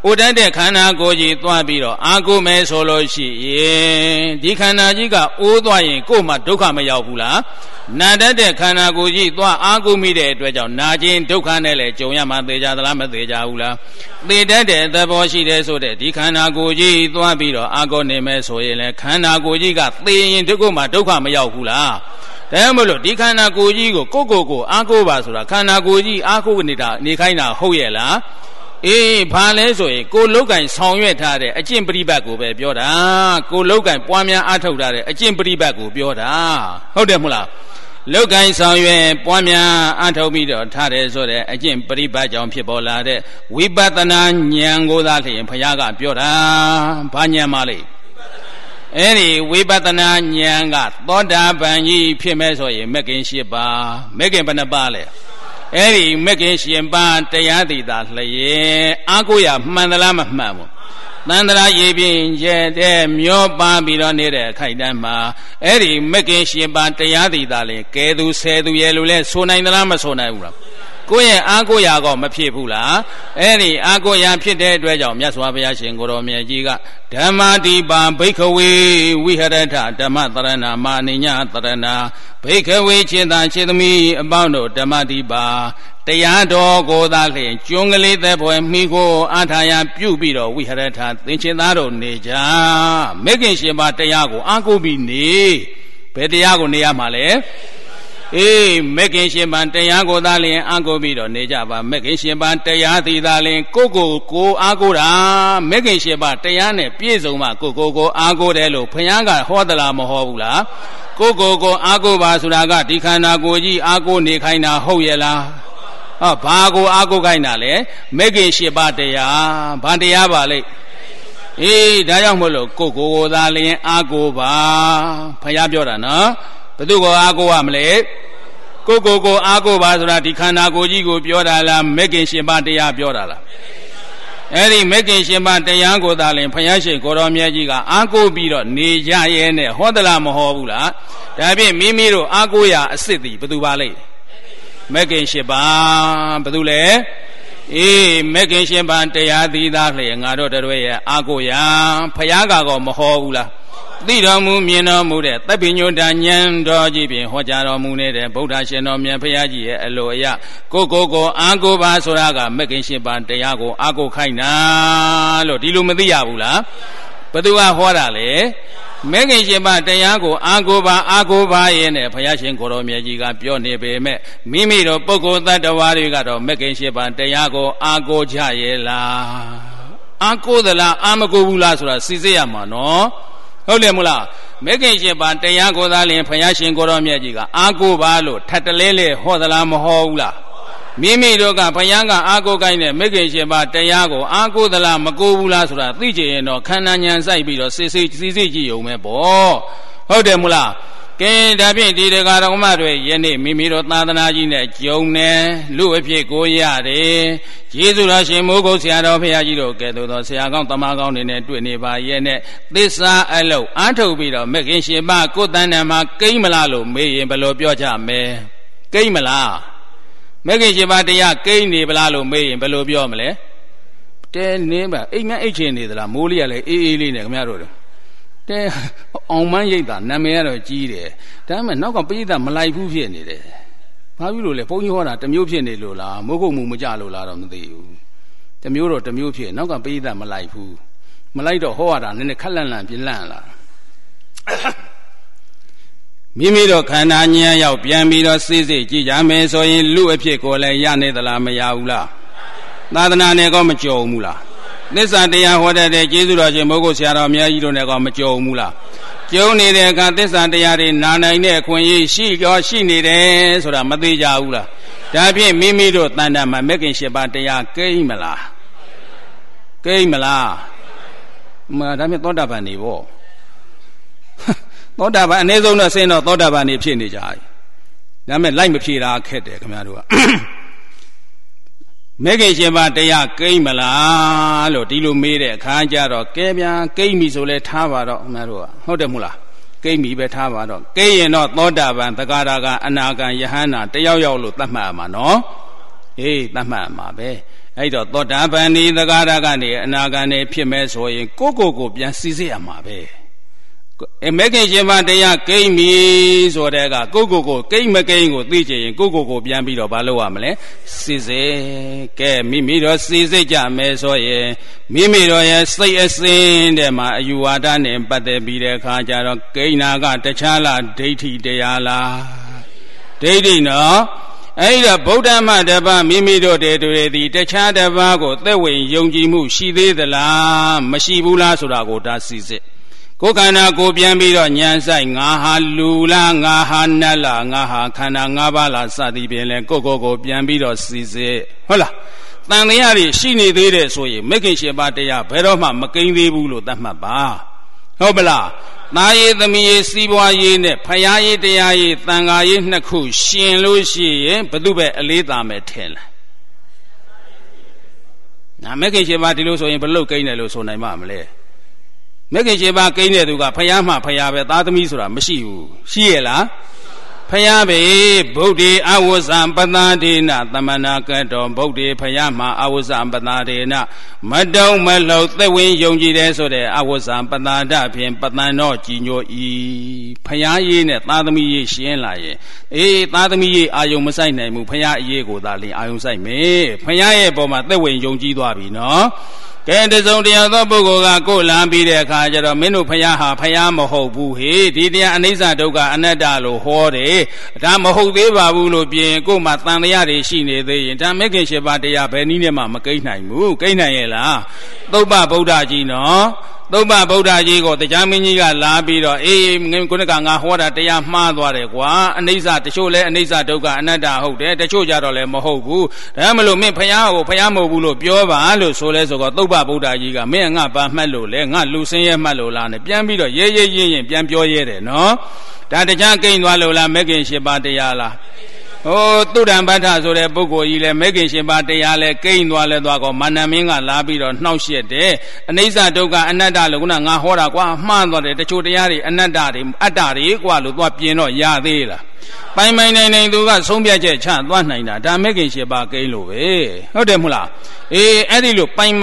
ဥဒတ်တဲ့ခန္ဓာကိုယ်ကြီးသွားပြီးတော့အာကိုမဲဆိုလို့ရှိရင်ဒီခန္ဓာကြီးကအိုးသွားရင်ကိုယ်မှဒုက္ခမရောက်ဘူးလားနာတတ်တဲ့ခန္ဓာကိုယ်ကြီးသွားအာကိုမိတဲ့အတွက်ကြောင့်နာခြင်းဒုက္ခနဲ့လည်းကြုံရမှာသေချာသလားမသေချာဘူးလားသေတတ်တဲ့သဘောရှိတယ်ဆိုတဲ့ဒီခန္ဓာကိုယ်ကြီးသွားပြီးတော့အာကိုနေမဲဆိုရင်လည်းခန္ဓာကိုယ်ကြီးကသေရင်ဒီကိုမှဒုက္ခမရောက်ဘူးလားဒါမှမဟုတ်ဒီခန္ဓာကိုယ်ကြီးကိုကိုအာကိုပါဆိုတာခန္ဓာကိုယ်ကြီးအာကိုနေတာနေခိုင်းတာဟုတ်ရဲ့လားအေးဘာလဲဆိုရင်ကိုလောက်ကင်ဆောင်ရွက်ထားတဲ့အကျင့်ပရိပတ်ကိုပဲပြောတာကိုလောက်ကင်ပွားများအားထုတ်ထားတဲ့အကျင့်ပရိပတ်ကိုပြောတာဟုတ်တယ်မဟုတ်လားလောက်ကင်ဆောင်ရွက်ပွားများအားထုတ်ပြီးတော့ထားတယ်ဆိုတဲ့အကျင့်ပရိပတ်ကြောင့်ဖြစ်ပေါ်လာတဲ့ဝိပဿနာဉာဏ်ကိုသာလျှင်ဘုရားကပြောတာဘာဉာဏ်မလဲအဲ့ဒီဝိပဿနာဉာဏ်ကသောတာပန်ကြီးဖြစ်မဲ့ဆိုရင်မဂ်ကင်၈ပါးမဂ်ကင်ဘယ်နှပါးလဲအဲ့ဒီမဂ်ကင်ရှင်ပါးတရားသိတာလျက်အာကိုရမှန်သလားမမှန်ဘူးသန္တရာရေပြင်းကျဲတဲ့မျောပါပြီးတော့နေတဲ့အခိုက်တန်းမှာအဲ့ဒီမဂ်ကင်ရှင်ပါးတရားသိတာလေကဲသူဆယ်သူရဲ့လို့လဲဆိုနိုင်သလားမဆိုနိုင်ဘူးလားကိုယ့်ရဲ့အာကိုရာကောမဖြစ်ဘူးလားအဲ့ဒီအာကိုရာဖြစ်တဲ့အတွက်ကြောင့်မြတ်စွာဘုရားရှင်ကိုရောမြတ်ကြီးကဓမ္မတိပါဘိက္ခဝေဝိဟရထဓမ္မတရဏမာနိညတရဏဘိက္ခဝေခြေသာခြေသမီးအပေါင်းတို့ဓမ္မတိပါတရားတော်ကိုသာလျှင်ကျွန်းကလေးသက်ပွဲမိကိုအာထာယပြုပြီးတော့ဝိဟရထသင်္ချင်သားတို့နေကြမဂ္ဂင်ရှင်ပါတရားကိုအာကိုပြီးနေဘယ်တရားကိုနေရမှာလဲအေးမဂ္ဂင်ရှင်ပန်တရားကိုသာလျင်အာကိုပြီးတော့နေကြပါမဂ္ဂင်ရှင်ပန်တရားသည်သာလျင်ကိုအာကိုတာမဂ္ဂင်ရှင်ပန်တရားနဲ့ပြည့်စုံမှကိုအာကိုတယ်လို့ဘုရားကဟောသလားမဟောဘူးလားကိုအာကိုပါဆိုတာကဒီခန္ဓာကိုယ်ကြီးအာကိုနေခိုင်းတာဟုတ်ရဲ့လားဟောဘာကိုအာကိုခိုင်းတာလဲမဂ္ဂင်ရှင်ပန်တရားဘာတရားပါလိမ့်အေးဒါကြောင့်မို့လို့ကိုသာလျင်အာကိုပါဘုရားပြောတာနော်ဘယ်သူကိုအာကိုရမလဲကိုအာကိုပါဆိုတာဒီခန္ဓာကိုယ်ကြီးကိုပြောတာလားမဂ္ဂင်ရှင်ပါတရားပြောတာလားအဲ့ဒီမဂ္ဂင်ရှင်ပါတရားကိုသာလင်ဘုရားရှင်ကိုရောမြတ်ကြီးကအာကိုပြီးတော့နေကြရဲနဲ့ဟောသလားမဟောဘူးလားဒါဖြင့်မိမိတို့အာကိုရာအစ်စ်သည်ဘယ်သူပါလဲမဂ္ဂင်ရှင်ပါဘယ်သူလဲအေးမဂ္ဂင်ရှင်ပါတရားသီးသားလျက်ငါတို့တို့ရဲ့အာကိုရာဘုရားကောမဟောဘူးလားသိတော်မူမြင်တော်မူတဲ့သဗ္ဗညုတဉာဏ်တော်ကြီးဖြင့်ဟောကြားတော်မူနေတဲ့ဗုဒ္ဓရှင်တော်မြတ်ဘုရားကြီးရဲ့အလိုအရကိုအာကိုပါဆိုတာကမဂ္ဂင်ရှင်ပါတရားကိုအာကိုခိုင်းတာလို့ဒီလိုမသိရဘူးလားဘသူကဟောတာလေမဂ္ဂင်ရှင်ပါတရားကိုအာကိုပါရဲ့နဲ့ဘုရားရှင်ကိုရောမြတ်ကြီးကပြောနေပေမဲ့မိမိတို့ပုဂ္ဂိုလ်တ attva တွေကတော့မဂ္ဂင်ရှင်ပါတရားကိုအာကိုကြရဲ့လားအာကိုသလားအာမကိုဘူးလားဆိုတာစိစစ်ရမှာနော်ဟုတ်တယ်မလားမဂ္ဂင်ရှင်ပါတရားကိုသာလျှင်ဘုရားရှင်ကိုရောမြတ်ကြီးကအာကိုပါလို့ထပ်တလဲလဲဟောသလားမဟောဘူးလားမိမိတို့ကဘုရားကအာကိုကိုင်းတဲ့မဂ္ဂင်ရှင်ပါတရားကိုအာကိုသလားမကိုဘူးလားဆိုတာသိကြရင်တော့ခန္ဓာဉာဏ်စိုက်ပြီးတော့စစ်ကြည့်ုံပဲပေါ့ဟုတ်တယ်မလားကဲဒါဖြင့်ဒီတရားတော်မတွေယနေ့မိမိတို့သာသနာကြီးနဲ့ကြုံနေလူအဖြစ်ကိုရတယ်ယေရှုတော်ရှင်မိုးကုတ်ဆရာတော်ဘုရားကြီးတို့ကဲ့သို့သောဆရာကောင်းတမန်ကောင်းတွေနဲ့တွေ့နေပါရဲ့နဲ့သစ္စာအလုံးအားထုတ်ပြီးတော့မဂ္ဂင်ရှင်ပါကိုယ်တန်တန်မှာကိမ့်မလားလို့မေးရင်ဘယ်လိုပြောကြမလဲကိမ့်မလားမဂ္ဂင်ရှင်ပါတရားကိမ့်နေပလားလို့မေးရင်ဘယ်လိုပြောမလဲတဲနေပါအိမ်မအိတ်ချင်နေသလားမိုးလေးကလည်းအေးအေးလေးနဲ့ခင်ဗျားတို့တဲအောင်မန်းရိပ်တာနာမည်ကတော့ကြီးတယ်ဒါပေမဲ့နောက်ကပိဋကမလိုက်ဘူးဖြစ်နေတယ်ဘာဖြစ်လို့လဲဘုန်းကြီးဟောတာတစ်မျိုးဖြစ်နေလို့လားမိုးကုတ်မှုမကြလို့လားတော့မသိဘူးတစ်မျိုးတော့တစ်မျိုးဖြစ်နောက်ကပိဋကမလိုက်ဘူးမလိုက်တော့ဟောရတာနည်းနည်းခက်လန့်ပြင်းလန့်လာမိမိတို့ခန္ဓာဉာဏ်ရောက်ပြန်ပြီးတော့စိစိကြည့်ကြမယ်ဆိုရင်လူအဖြစ်ကိုလည်းရနေသလားမရဘူးလားသာသနာနဲ့ကောမကြုံဘူးလားသစ္စာတရားဟောတဲ့ကျေးဇူးတော်ရှင်မိုးကုတ်ဆရာတော်အများကြီးတို့နဲ့ကောမကြုံဘူးလားကျုံနေတဲ့အခါသစ္စာတရားတွေနာနိုင်တဲ့အခွင့်အရေးရှိနေတယ်ဆိုတာမသိကြဘူးလားဒါဖြင့်မိမိတို့တဏ္ဍာမှာမဂ္ဂင်၈ပါးတရားကိမ့်မလားဒါဖြင့်သောတာပန်နေပေါ့သောတာပန်အနည်းဆုံးတော့ဆင်းတော့သောတာပန်နေဖြစ်နေကြတယ်ဒါမဲ့လိုက်မဖြေတာခက်တယ်ခင်ဗျားတို့ကမဂ္ဂင်၈ပါးတရားကိမ့်မလားလို့ဒီလိုမေးတဲ့အခါကျတော့ကဲဗျာကိမ့်ပြီဆိုလဲထားပါတော့ခင်ဗျားတို့ကဟုတ်တယ်မို့လားကိမ့်ပြီပဲထားပါတော့ကိမ့်ရင်တော့သောတာပန်သဂါရကအနာဂံယဟန္တာတယောက်လို့သတ်မှတ်ရမှာနော်သတ်မှတ်မှာပဲအဲ့တော့သောတာပန်ဒီသဂါရကနေအနာဂတ်နေဖြစ်မဲ့ဆိုရင်ကိုပြန်စီစစ်ရမှာပဲမဲခင်ရှင်ပါတရားကိမ့်ပြီဆိုတဲ့ကကိုကိမ့်မကိမ့်ကိုသိချင်ရင်ကိုပြန်ပြီးတော့ဘာလုပ်ရမလဲစီစစ်ကဲမိမိတော့စီစစ်ကြမယ်ဆိုရင်မိမိတော့ရဲ့စိတ်အစဉ်တဲ့မှာအယူဝါဒနဲ့ပတ်သက်ပြီးတဲ့အခါကျတော့ကိန်းနာကတခြားလားဒိဋ္ဌိတရားလားဒိဋ္ဌိနော်အဲ့ဒါဗုဒ္ဓမတပါမိမိတို့တည်းဒီတခြားတစ်ပါးကိုသက်ဝင်ယုံကြည်မှုရှိသေးသလားမရှိဘူးလားဆိုတာကိုဒါစီစစ်ကိုယ်ခန္ဓာကိုပြန်ပြီးတော့ဉာဏ်ဆိုင်ငါဟာလူလားငါဟာနတ်လားငါဟာခန္ဓာ၅ပါးလားစသည်ဖြင့်လဲကိုပြန်ပြီးတော့စီစစ်ဟုတ်လားတန်တရားတွေရှိနေသေးတယ်ဆိုရင်မဂ္ဂင်၈ပါးတရားဘယ်တော့မှမကိန်းသေးဘူးလို့သတ်မှတ်ပါဟုတ်ပလားသားရေးသမီးရေးစီးပွားရေးနဲ့ဖယားရေးတရားရေးသံဃာရေးနှစ်ခုရှင်လို့ရှိရင်ဘယ်သူပဲအလေးသာမယ်ထင်လားနာမဂ္ဂင်၈ပါးဒီလိုဆိုရင်ဘယ်လို့ကိန်းတယ်လို့ဆိုနိုင်မှာမလဲမဂ္ဂင်၈ပါးကိန်းတဲ့သူကဖယားမှဖယားပဲသားသမီးဆိုတာမရှိဘူးရှိရလားဖယားပဲဗုဒ္ဓေအဝဇ္ဇံပတ္တာဒေနသမဏကတောဗုဒ္ဓေဖယားမှာအဝဇ္ဇံပတ္တာဒေနမတုံမလှုပ်သက်ဝင်ယုံကြည်တယ်ဆိုတဲ့အဝဇ္ဇံပတ္တာဒဖြင့်ပတန်တော့ကြည်ညိုဤဖယားရေးနဲ့သားသမီးရေးရှင်းလာရင်သားသမီးရေးအာယုံမဆိုင်နိုင်ဘူးဖယားအရေးကိုသာလင်အာယုံဆိုင်မယ်ဖယားရဲ့ပေါ်မှာသက်ဝင်ယုံကြည်သွားပြီနော်ကဲတစုံတရာသောပုဂ္ဂိုလ်ကကိုယ်လမ်းပြီးတဲ့အခါကျတော့မင်းတို့ဖယားဟာဖယားမဟုတ်ဘူးဟေ့ဒီတရားအနိစ္စဒုက္ခအနတ္တလို့ဟောတယ်ဒါမဟုတ်သေးပါဘူးလို့ပြင်ကိုယ်မှာတန်တရားတွေရှိနေသေးရင်ဒါမဂ္ဂင်၈ပါးတရားဘယ်နည်းနဲ့မှမကိန်းနိုင်ဘူးကိန်းနိုင်ရဲ့လားသုပ္ပဗုဒ္ဓကြီးနော်သုပ္ပဗုဒ္ဓကြီးကိုတရားမင်းကြီးကလာပြီးတော့ခုနကငါဟောတာတရားမှားသွားတယ်ကွာအနိစ္စတချို့လဲအနိစ္စဒုက္ခအနတ္တဟုတ်တယ်တချို့ကြတော့လည်းမဟုတ်ဘူးဒါမှမလို့မင်းဖယားကိုဖယားမဟုတ်ဘူးလို့ပြောပါလို့ဆိုလဲဆိုတော့သုပ္ပဗုဒ္ဓကြီးကမင်းငါဘာမှတ်လို့လဲငါလူစင်းရဲမှတ်လို့လားနဲ့ပြန်ပြီးတော့ရဲရင်ပြန်ပြောရဲတယ်နော်ဒါတရားကိန်းသွားလို့လားမဂ္ဂင်၈ပါးတရားလားသုဒ္ဓံပဋ္ဌဆိုတဲ့ပုဂ္ဂိုလ်ကြီးလဲမဂ္ဂင်၈ပါးတရားလဲကိန်းသွားလဲသွားကောမာနမင်းကလာပြီးတော့နှောက်ယှက်တယ်အနိစ္စဒုက္ခအနတ္တလို့ခုနငါဟောတာကွာမှားသွားတယ်တချို့တရားတွေအနတ္တတွေအတ္တတွေကွာလို့သွားပြင်တော့ရသေးလားပိုင်နိုင်သူကဆုံးဖြတ်ချက်ချသွားနိုင်တာဒါမဂ္ဂင်၈ပါးကိန်းလို့ပဲဟုတ်တယ်မဟုတ်လားအဲ့ဒီလိုပိုင်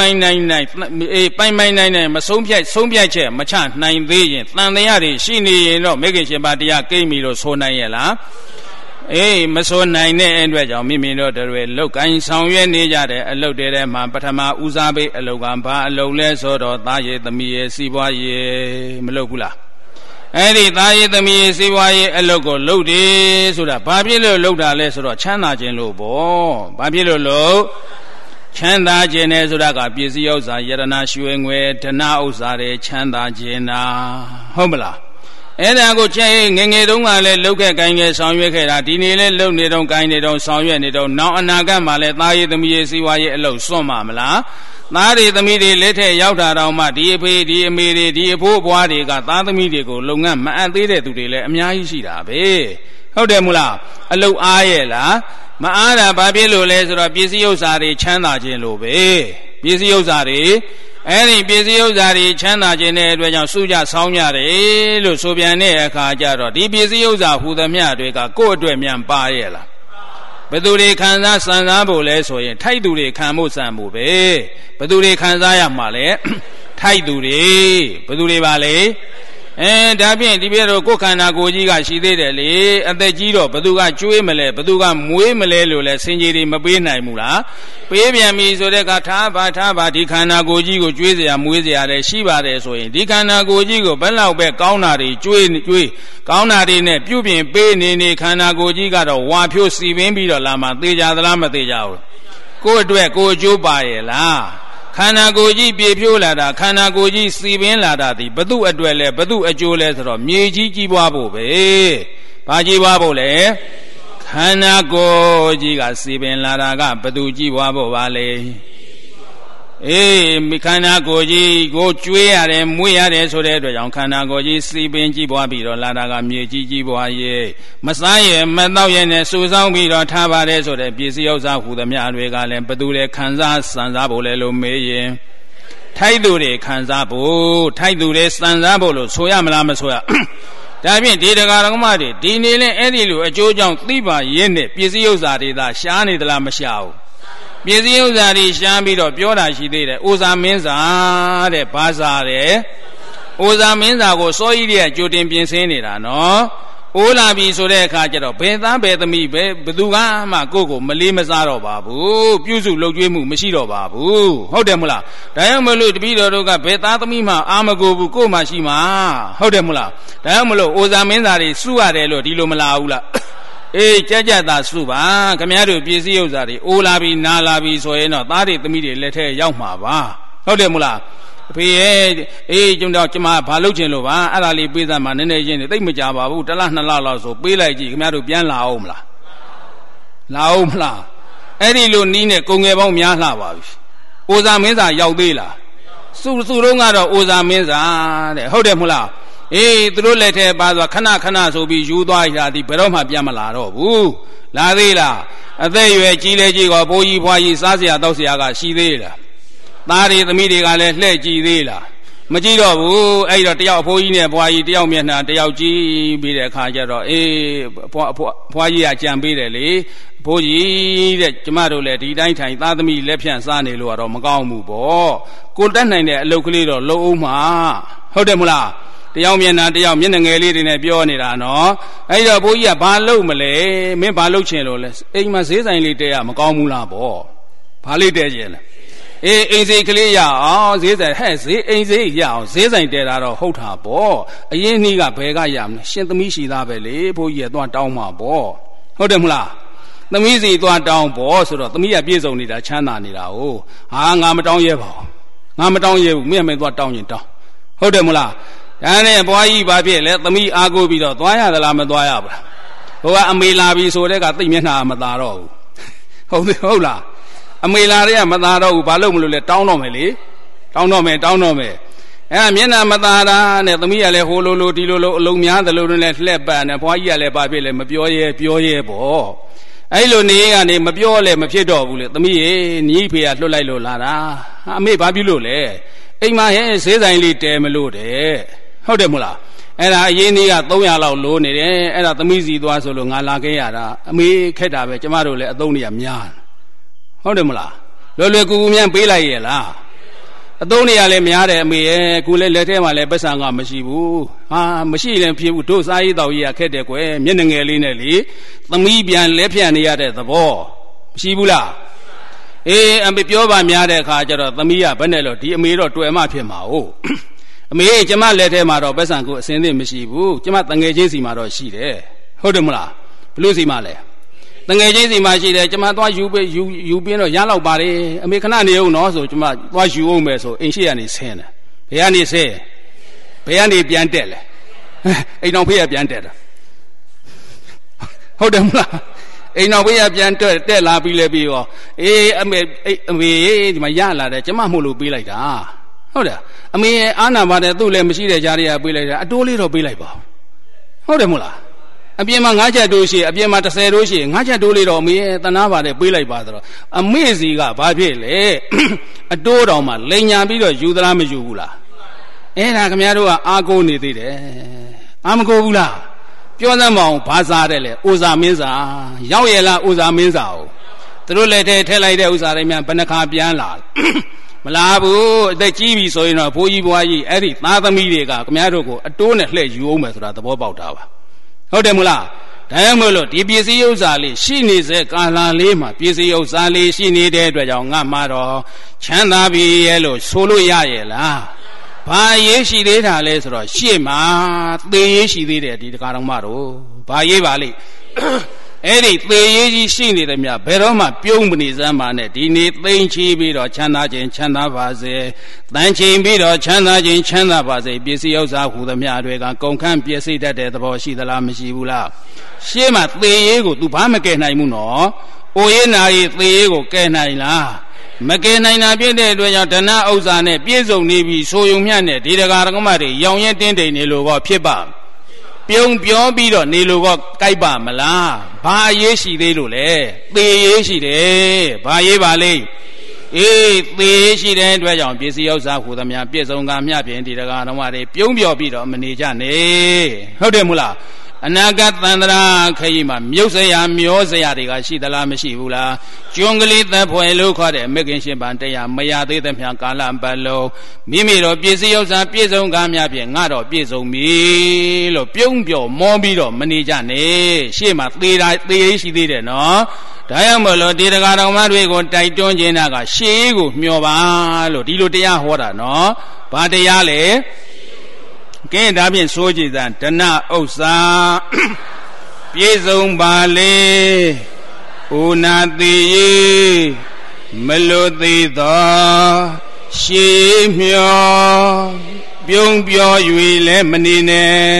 နိုင်မဆုံးဖြတ်ချက်မချနိုင်သေးရင်တန်တရားတွေရှိနေရင်တော့မဂ္ဂင်၈ပါးတရားကိန်းပြီလို့ဆိုနိုင်ရဲ့လားမဆိုနိုင်တဲ့အတွက်ကြောင့်မိမိတို့တွေလောက်ကိုင်းဆောင်ရွက်နေကြတဲ့အလုပ်တွေထဲမှာပထမဦးစားပေးအလုပ်ကဘာအလုပ်လဲဆိုတော့သားရေးသမီးရေးစီးပွားရေးမလုပ်ဘူးလားအဲ့ဒီသားရေးသမီးရေးစီးပွားရေးအလုပ်ကိုလုပ်တယ်ဆိုတာဘာဖြစ်လို့လုပ်တာလဲဆိုတော့ချမ်းသာခြင်းလို့ပေါ့ဘာဖြစ်လို့လုပ်ချမ်းသာခြင်းနဲ့ဆိုတာကပစ္စည်းဥစ္စာယတနာရွှေငွေဓနဥစ္စာတွေချမ်းသာခြင်းနာဟုတ်မလားအဲ့ဒါကိုချက်ငငယ်တုန်းကလည်းလှုပ်ခဲ့ကိုင်းခဲ့ဆောင်ရွက်ခဲ့တာဒီနေ့လည်းလှုပ်နေတော့ကိုင်းနေတော့ဆောင်ရွက်နေတော့နောက်အနာဂတ်မှာလည်းသားရေးသမီးရေးစီးပွားရေးအလုပ်စွန့်မှာမလားသားတွေသမီးတွေလက်ထက်ရောက်တာတော့မှဒီအဖေဒီအမေတွေဒီအဖိုးအပွားတွေကသားသမီးတွေကိုလုပ်ငန်းမအပ်သေးတဲ့သူတွေလည်းအများကြီးရှိတာပဲဟုတ်တယ်မို့လားအလုပ်အားရဲ့လားမအားတာဘာဖြစ်လို့လဲဆိုတော့ပစ္စည်းဥစ္စာတွေချမ်းသာခြင်းလို့ပဲပစ္စည်းဥစ္စာတွေအဲ့ဒီပစ္စည်းဥစ္စာတွေချမ်းသာခြင်းတဲ့အတွက်ကြောင့်စုကြဆောင်းရတယ်လို့ဆိုပြန်တဲ့အခါကျတော့ဒီပစ္စည်းဥစ္စာဟူသမျှတွေကကိုယ့်အတွက်မြန်ပါရဲ့လားဘယ်သူတွေခံစားစံစားဖို့လဲဆိုရင်ထိုက်သူတွေခံဖို့စံဖို့ပဲဘယ်သူတွေခံစားရမှာလဲထိုက်သူတွေဘယ်သူတွေပါလဲဒါဖြင့်ဒီပြတော့ကိုယ်ခန္ဓာကိုယ်ကြီးကရှိသေးတယ်လေအသက်ကြီးတော့ဘသူကကျွေးမလဲဘသူကမွေးမလဲလို့လဲစင်ကြီးတွေမပေးနိုင်ဘူးလားပေးပြန်ပြီဆိုတဲ့ကထားပါဒီခန္ဓာကိုယ်ကြီးကိုကျွေးเสียမွေးเสียလည်းရှိပါတယ်ဆိုရင်ဒီခန္ဓာကိုယ်ကြီးကိုဘယ်လောက်ပဲကောင်းတာတွေကျွေးကောင်းတာတွေနဲ့ပြုပြင်ပေးနေခန္ဓာကိုယ်ကြီးကတော့ဝါဖြိုးစီပင်းပြီးတော့လာမှသေကြသလားမသေကြဘူးကိုယ့်အတွက်ကိုယ်ကျိုးပါရဲ့လားခန္ဓာကိုယ်ကြီးပြေဖြိုးလာတာခန္ဓာကိုယ်ကြီးစီပင်းလာတာဒီဘု து အတွက်လဲဘု து အကျိုးလဲဆိုတော့မြေကြီးကြီးပွားဖို့ပဲဘာကြီးပွားဖို့လဲခန္ဓာကိုယ်ကြီးကစီပင်းလာတာကဘု து ကြီးပွားဖို့ပါလေခန္ဓာကိုယ်ကြီးကိုကျွေးရတယ်မွေးရတယ်ဆိုတဲ့အတွက်ကြောင့်ခန္ဓာကိုယ်ကြီးစီပင်းကြီးပွားပြီးတော့လာတာကမြေကြီးကြီးပွားရဲ့မစားရဲ့မတော့ရဲ့နဲ့စူဆောင်းပြီးတော့ထားပါတယ်ဆိုတဲ့ပစ္စည်းဥစ္စာဟူသမျှတွေကလည်းဘယ်သူလဲခံစားစံစားဖို့လဲလို့မေးရင်ထိုက်သူတွေခံစားဖို့ထိုက်သူတွေစံစားဖို့လို့ဆိုရမလားမဆိုရဒါဖြင့်ဒီတရားဓမ္မတွေဒီနေလဲအဲ့ဒီလိုအကျိုးကြောင့်သိပါရင်းနဲ့ပစ္စည်းဥစ္စာတွေသာရှားနေသလားမရှားဘူးပစ္စည်းဥစ္စာတွေရှားပြီးတော့ပြောတာရှိသေးတယ်ဥဇာမင်းစာတဲ့ဘာစာတဲ့ဥဇာမင်းစာကိုစောကြီးတွေကကြိုတင်ပြင်ဆင်နေတာနော်အိုးလာပြီဆိုတဲ့အခါကျတော့ဘယ်သားဘယ်သမီးဘယ်သူကမှကိုယ့်ကိုမလေးမစားတော့ပါဘူးပြုစုလုပ်ကျွေးမှုမရှိတော့ပါဘူးဟုတ်တယ်မလားဒါကြောင့်မလို့တပည့်တော်တို့ကဘယ်သားသမီးမှအာမကိုဘူးကိုယ့်မှရှိမှာဟုတ်တယ်မလားဒါကြောင့်မလို့အိုဇာမင်းသားတွေစုရတယ်လို့ဒီလိုမလာဘူးလားအေးကြကြသာစုပါခမည်းတော်ပြည်စည်းဥစ္စာတွေအိုးလာပြီနာလာပြီဆိုရင်တော့သားတွေသမီးတွေလက်ထဲရောက်မှာပါဟုတ်တယ်မလားအဖေရဲ့အေးကျွန်တော်ဘာလုပ်ချင်လို့ပါအဲ့ဒါလေးပေးစမ်းမှနည်းနည်းချင်းနေသိမကြပါဘူးတစ်လနှစ်လလောက်ဆိုပေးလိုက်ကြည့်ခင်ဗျားတို့ပြန်လာအောင်မလားလာအောင်မလားအဲ့ဒီလိုနီးနဲ့ကုံငယ်ပေါင်းများလှပါပြီအိုဇာမင်းစာရောက်သေးလားစုတော့ကတော့အိုဇာမင်းစာတဲ့ဟုတ်တယ်မလားအေးသူတို့လက်ထဲပါသွားခဏခဏဆိုပြီးယူသွားရသည်ဘယ်တော့မှပြန်မလာတော့ဘူးလာသေးလားအသက်အရွယ်ကြီးလဲကြီးကဘိုးကြီးဖွားကြီးစားစရာတောက်စရာကရှိသေးလားသားတွေသမီးတွေကလည်းလှဲ့ကြည့်သေးလားမကြည့်တော့ဘူးအဲ့တော့တယောက်အဖိုးကြီးနဲ့ဘွားကြီးတယောက်မျက်နှာတယောက်ကြည့်ပြီးတဲ့အခါကျတော့အေးဘွားကြီးကကြံပေးတယ်လေဘိုးကြီးတဲ့ကျမတို့လည်းဒီတိုင်းထိုင်သားသမီးလက်ဖြန့်စားနေလို့ကတော့မကောင်းဘူးပေါ့ကိုတက်နိုင်တဲ့အလုပ်ကလေးတော့လုပ်အောင်မှာဟုတ်တယ်မလားတယောက်မျက်နှာတယောက်မျက်နှာငယ်လေးတွေနဲ့ပြောနေတာနော်အဲ့တော့ဘိုးကြီးကဘာလုပ်မလဲမင်းဘာလုပ်ချင်လို့လဲအိမ်မှာဈေးဆိုင်လေးတဲရမကောင်းဘူးလားပေါ့ဘာလေးတဲချင်လဲအေးအိမ်စိတ်ကလေးရအောင်ဈေးဆိုင်ဟဲ့ဈေးအိမ်စိတ်ရအောင်ဈေးဆိုင်တဲတာတော့ဟုတ်တာပေါ့အရင်နှီးကဘယ်ကရမလဲရှင်သမီးရှိသားပဲလေဘိုးကြီးကသွားတောင်းမှာပေါ့ဟုတ်တယ်မလားသမီးစီသွားတောင်းပေါ့ဆိုတော့သမီးကပြေဆုံးနေတာချမ်းသာနေတာ哦ဟာငါမတောင်းရဲပါဘူးငါမတောင်းရဲဘူးမင်းသွားတောင်းရင်တောင်းဟုတ်တယ်မလားဒါနဲ့ဘွားကြီးဘာဖြစ်လဲသမီးအားကိုးပြီးတော့သွားရသလားမသွားရဘူးလားဟိုကအမေလာပြီဆိုတဲ့ကသိမျက်နှာမသာတော့ဘူးဟုတ်လားအမေလာတွေကမသာတော့ဘူးဘာလို့မလို့လဲတောင်းတော့မယ်လေတောင်းတော့မယ်အဲ့မျက်နှာမသာတာနဲ့သမီးကလည်းဟိုလိုဒီလိုအလုံးများသလိုနဲ့လှက်ပတ်နေဘွားကြီးကလည်းဘာဖြစ်လဲမပြောရဲပေါ့အဲ့လိုနေကနေမပြောလဲမဖြစ်တော့ဘူးလေသမီးရေညီဖေကလွတ်လိုက်လို့လာတာအမေဘာပြုလို့လဲအိမ်မှာဟဲ့ဈေးဆိုင်လေးတဲမလို့တဲ့ဟုတ်တယ်မလားအဲ့ဒါအရင်နေ့က300လောက်လိုနေတယ်အဲ့ဒါသမီးစီသွားဆိုလို့ငါလာခဲ့ရတာအမေခက်တာပဲကျမတို့လည်းအသုံးတွေကများဟုတ်တယ်မလားလွယ်ကူမြန်ပေးလိုက်ရဲ့လားအသုံးတွေကလည်းများတယ်အမေရဲ့ကိုလည်းလက်ထဲမှာလည်းပတ်စံကမရှိဘူးဟာမရှိရင်ဖြစ်ဘူးတို့စားရေးတောက်ရေးရခက်တယ်ကွယ်မျက်နှငယ်လေးနဲ့လေသမီးပြန်လက်ဖြန့်နေရတဲ့သဘောမရှိဘူးလားအေးအမေပြောပါများတဲ့အခါကျတော့သမီးကဘယ်နဲ့လို့ဒီအမေတော့တွေ့မှဖြစ်မှာ哦အမေကျမလက်ထဲမှာတော့ပတ်စံကိုအစင်းသင့်မရှိဘူးကျမတငယ်ချင်းစီမှာတော့ရှိတယ်ဟုတ်တယ်မလားဘလို့စီမှာလဲတငယ်ချင်းစီမှာရှိတယ်ကျမသွားယူပြင်းတော့ရလောက်ပါတယ်အမေခဏနေအောင်နော်ဆိုကျမသွားယူအောင်မယ်ဆိုအိမ်ရှိကနေဆင်းတယ်ဘယ်ကနေဆင်းဘယ်ကနေပြန်တက်လဲအိမ်တော်ဖေးကပြန်တက်တာဟုတ်တယ်မလားအိမ်တော်ဖေးကပြန်တက်လာပြီးလဲပြီးရောအေးအမေဒီမှာရလာတယ်ကျမမှုလို့ပေးလိုက်တာဟုတ်တယ်အမေအားနာပါတယ်သူ့လည်းမရှိတဲ့ကြားတွေကပေးလိုက်တာအတိုးလေးတော့ပေးလိုက်ပါဟုတ်တယ်မို့လားအပြင်မှာ9ချက်တိုးရှိအပြင်မှာ10တိုးရှိ9ချက်တိုးလေးတော့အမေတနာပါတယ်ပေးလိုက်ပါဆိုတော့အမေစီကဘာဖြစ်လဲအတိုးတော်မှာလိန်ညာပြီးတော့ယူသလားမယူဘူးလားအဲ့ဒါခင်ဗျားတို့ကအားကိုးနေသေးတယ်အာမကိုးဘူးလားပြောစမ်းမအောင်ဘာစားတယ်လဲဥဇာမင်းစာရောက်ရလားဥဇာမင်းစာကိုသူတို့လက်ထဲထည့်လိုက်တဲ့ဥစ္စာတွေများဘယ်နှခါပြန်လာမလားဘူးအသက်ကြီးပြီဆိုရင်တော့ဘိုးကြီးဘွားကြီးအဲ့ဒီသားသမီးတွေကခင်ဗျားတို့ကိုအတိုးနဲ့လှည့်ယူအောင်မယ်ဆိုတာသဘောပေါက်တာပါဟုတ်တယ်မလားဒါမှမဟုတ်ဒီပစ္စည်းဥစ္စာလေးရှိနေစေကာလလေးမှာပစ္စည်းဥစ္စာလေးရှိနေတဲ့အတွက်ကြောင့်ငါမှတော့ချမ်းသာပြီရဲ့လို့ဆိုလို့ရရဲ့လားဘာရေးရှိသေးတာလဲဆိုတော့ရှေ့မှာသေရေးရှိသေးတယ်ဒီတကားတော်မတို့ဘာရေးပါလိမ့်အဲ့ဒီသေရေးကြီးရှိနေတယ်မြဘယ်တော့မှပြုံးမနေစမ်းပါနဲ့ဒီနေ့သိမ့်ချီပြီးတော့ချမ်းသာခြင်းချမ်းသာပါစေတန်ချိန်ပြီးတော့ချမ်းသာခြင်းချမ်းသာပါစေပစ္စည်းဥစ္စာဟူသမျှတွေကကုန်ခန်းပစ္စည်းတတ်တဲ့သဘောရှိသလားမရှိဘူးလားရှေ့မှာသေရေးကို तू ဘာမကယ်နိုင်ဘူးနော်အိုရေးနာရေးသေရေးကိုကယ်နိုင်လားမကယ်နိုင်တာဖြစ်တဲ့အတွက်ကြောင့်ဓနဥစ္စာနဲ့ပြည့်စုံနေပြီဆိုယုံမြတ်နဲ့ဒီတရားဓမ္မတွေရောင်ရဲတင်းတိမ်နေလို့ဖြစ်ပါပြုံပြောပြီးတော့နေလို့ကြိုက်ပါမလားဘာရေးရှိသေးလို့လဲသေရေးရှိတယ်ဘာရေးပါလိမ့်သေရှိတဲ့အတွက်ကြောင့်ပစ္စည်းဥစ္စာဟူသမျှပြည့်စုံကမျှဖြင့်ဒီတရားတော်မှာပြုံးပြော်ပြီးတော့မနေကြနဲ့ဟုတ်တယ်မို့လားအနာဂတ်သန္တရာခရီးမှာမြုပ်စရာမျောစရာတွေကရှိသလားမရှိဘူးလားကျွန်းကလေးသက်ဖွယ်လို့ခေါ်တဲ့မဂ္ဂင်ရှင်ပန်တရားမရသေးသမျှကာလပတ်လုံးမိမိတို့ပစ္စည်းဥစ္စာပြည့်စုံကများဖြင့်ငါတော့ပြည့်စုံပြီလို့ပြုံးပြော်မောပြီးတော့မနေကြနဲ့ရှေ့မှာသေရေးရှိသေးတယ်နော်ဒါကြောင့်မလို့ဒီတရားတော်မှာတွေကိုတိုက်တွန်းခြင်းကရှေးကိုမျှော်ပါလို့ဒီလိုတရားဟောတာနော်ဘာတရားလဲကဲဒါဖြင့်ဆိုကြည်သာဒနဥစ္စာပြည့်စုံပါလေဥနာတိမလွတ်သေးသောရှေးမျောပြုံးပြော၍လည်းမနေနဲ့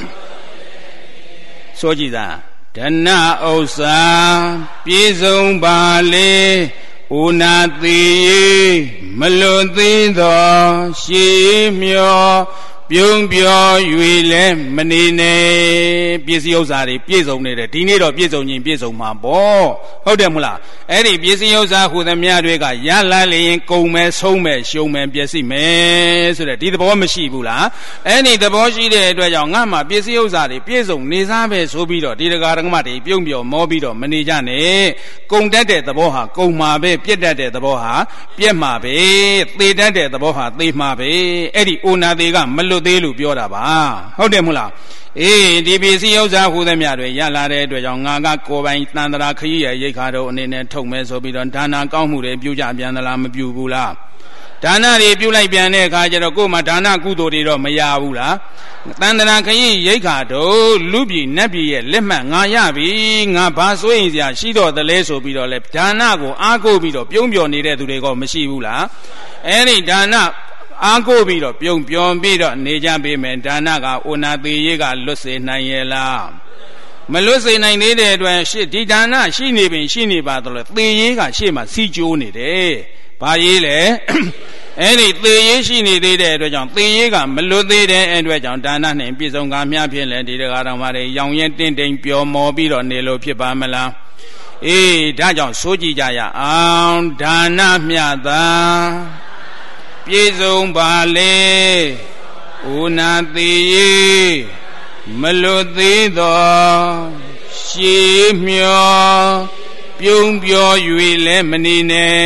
ဆိုကြည်သာဒနဥစ္စာပြည့်စုံပါလေဥနာတိမလွတ်သေးသောရှေးမျောပြုံးပြော၍လည်းမနေနဲ့ပစ္စည်းဥစ္စာတွေပြည့်စုံနေတယ်ဒီနေ့တော့ပြည့်စုံခြင်းပြည့်စုံမှာပေါ့ဟုတ်တယ်မလားအဲ့ဒီပစ္စည်းဥစ္စာဟူသမျှတွေကရလာလျင်ကုန်မယ်ဆုံးမယ်ရှုံမယ်ပျက်စီးမယ်ဆိုတဲ့ဒီသဘောမရှိဘူးလားအဲ့ဒီသဘောရှိတဲ့အတွက်ကြောင့်ငါမှပစ္စည်းဥစ္စာတွေပြည့်စုံနေစားပဲဆိုပြီးတော့ဒီတရားဓမ္မတွေပြုံးပြော်မောပြီးတော့မနေကြနဲ့ကုန်တတ်တဲ့သဘောဟာကုန်မှာပဲပြက်တတ်တဲ့သဘောဟာပြက်မှာပဲသေတတ်တဲ့သဘောဟာသေမှာပဲအဲ့ဒီအိုနာသေးကမလွတ်သေးလို့ပြောတာပါဟုတ်တယ်မဟုတ်လားဒီပစ္စည်းဥစ္စာဟူသမျှတွေရလာတဲ့အတွက်ကြောင့်ငါကကိုယ်ပိုင်တန်တရာခရီးရဲ့ရိတ်ခါတို့အနေနဲ့ထုတ်မယ်ဆိုပြီးတော့ဒါနာကောင်းမှုတွေပြုကြပြန်သလားမပြုဘူးလားဒါနတွေပြုလိုက်ပြန်တဲ့အခါကျတော့ကိုယ်မှာဒါနကုသိုလ်တွေတော့မရဘူးလားတန်တရာခရီးရိတ်ခါတို့လူပြည်နတ်ပြည်ရဲ့လက်မှတ်ငါရပြီငါဘာစိုးရင်စရာရှိတော့သလဲဆိုပြီးတော့လေဒါနကိုအားကိုးပြီးတော့ပြုံးပြော်နေတဲ့သူတွေကမရှိဘူးလားအဲ့ဒီဒါနအားကိုးပြီးတော့ပြုံးပြောင်းပြီးတော့နေကြပေးမယ်ဒါနကဥနာသေးရေးကလွတ်စေနိုင်ရဲ့လားမလွတ်စေနိုင်သေးတဲ့အတွက်ဒီဒါနရှိနေပင်ရှိနေပါတော့လေသေရေးကရှေ့မှာစီကျိုးနေတယ်ဘာရေးလဲအဲ့ဒီသေရေးရှိနေသေးတဲ့အတွက်ကြောင့်သေရေးကမလွတ်သေးတဲ့အတွက်ကြောင့်ဒါနနဲ့ပြည့်စုံကမြဖြစ်လဲဒီတရားတော်မှာရောင်ရင်တင်းတင်းပျော်မော်ပြီးတော့နေလို့ဖြစ်ပါမလားဒါကြောင့်ဆိုကြည်ကြရအောင်ဒါနမြတ်သာပြည့်စုံပါလေဥနာတိမလွတ်သေးသောရှေးမျောပြုံးပြော်၍လည်းမနေနဲ့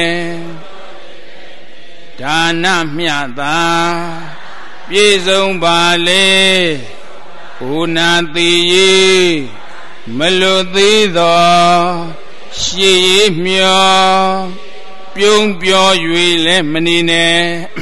ဒါနမြတ်သာပြည့်စုံပါလေဥနာတိမလွတ်သေးသောရှေးမျောပြုံးပြော်၍လည်းမနေနဲ့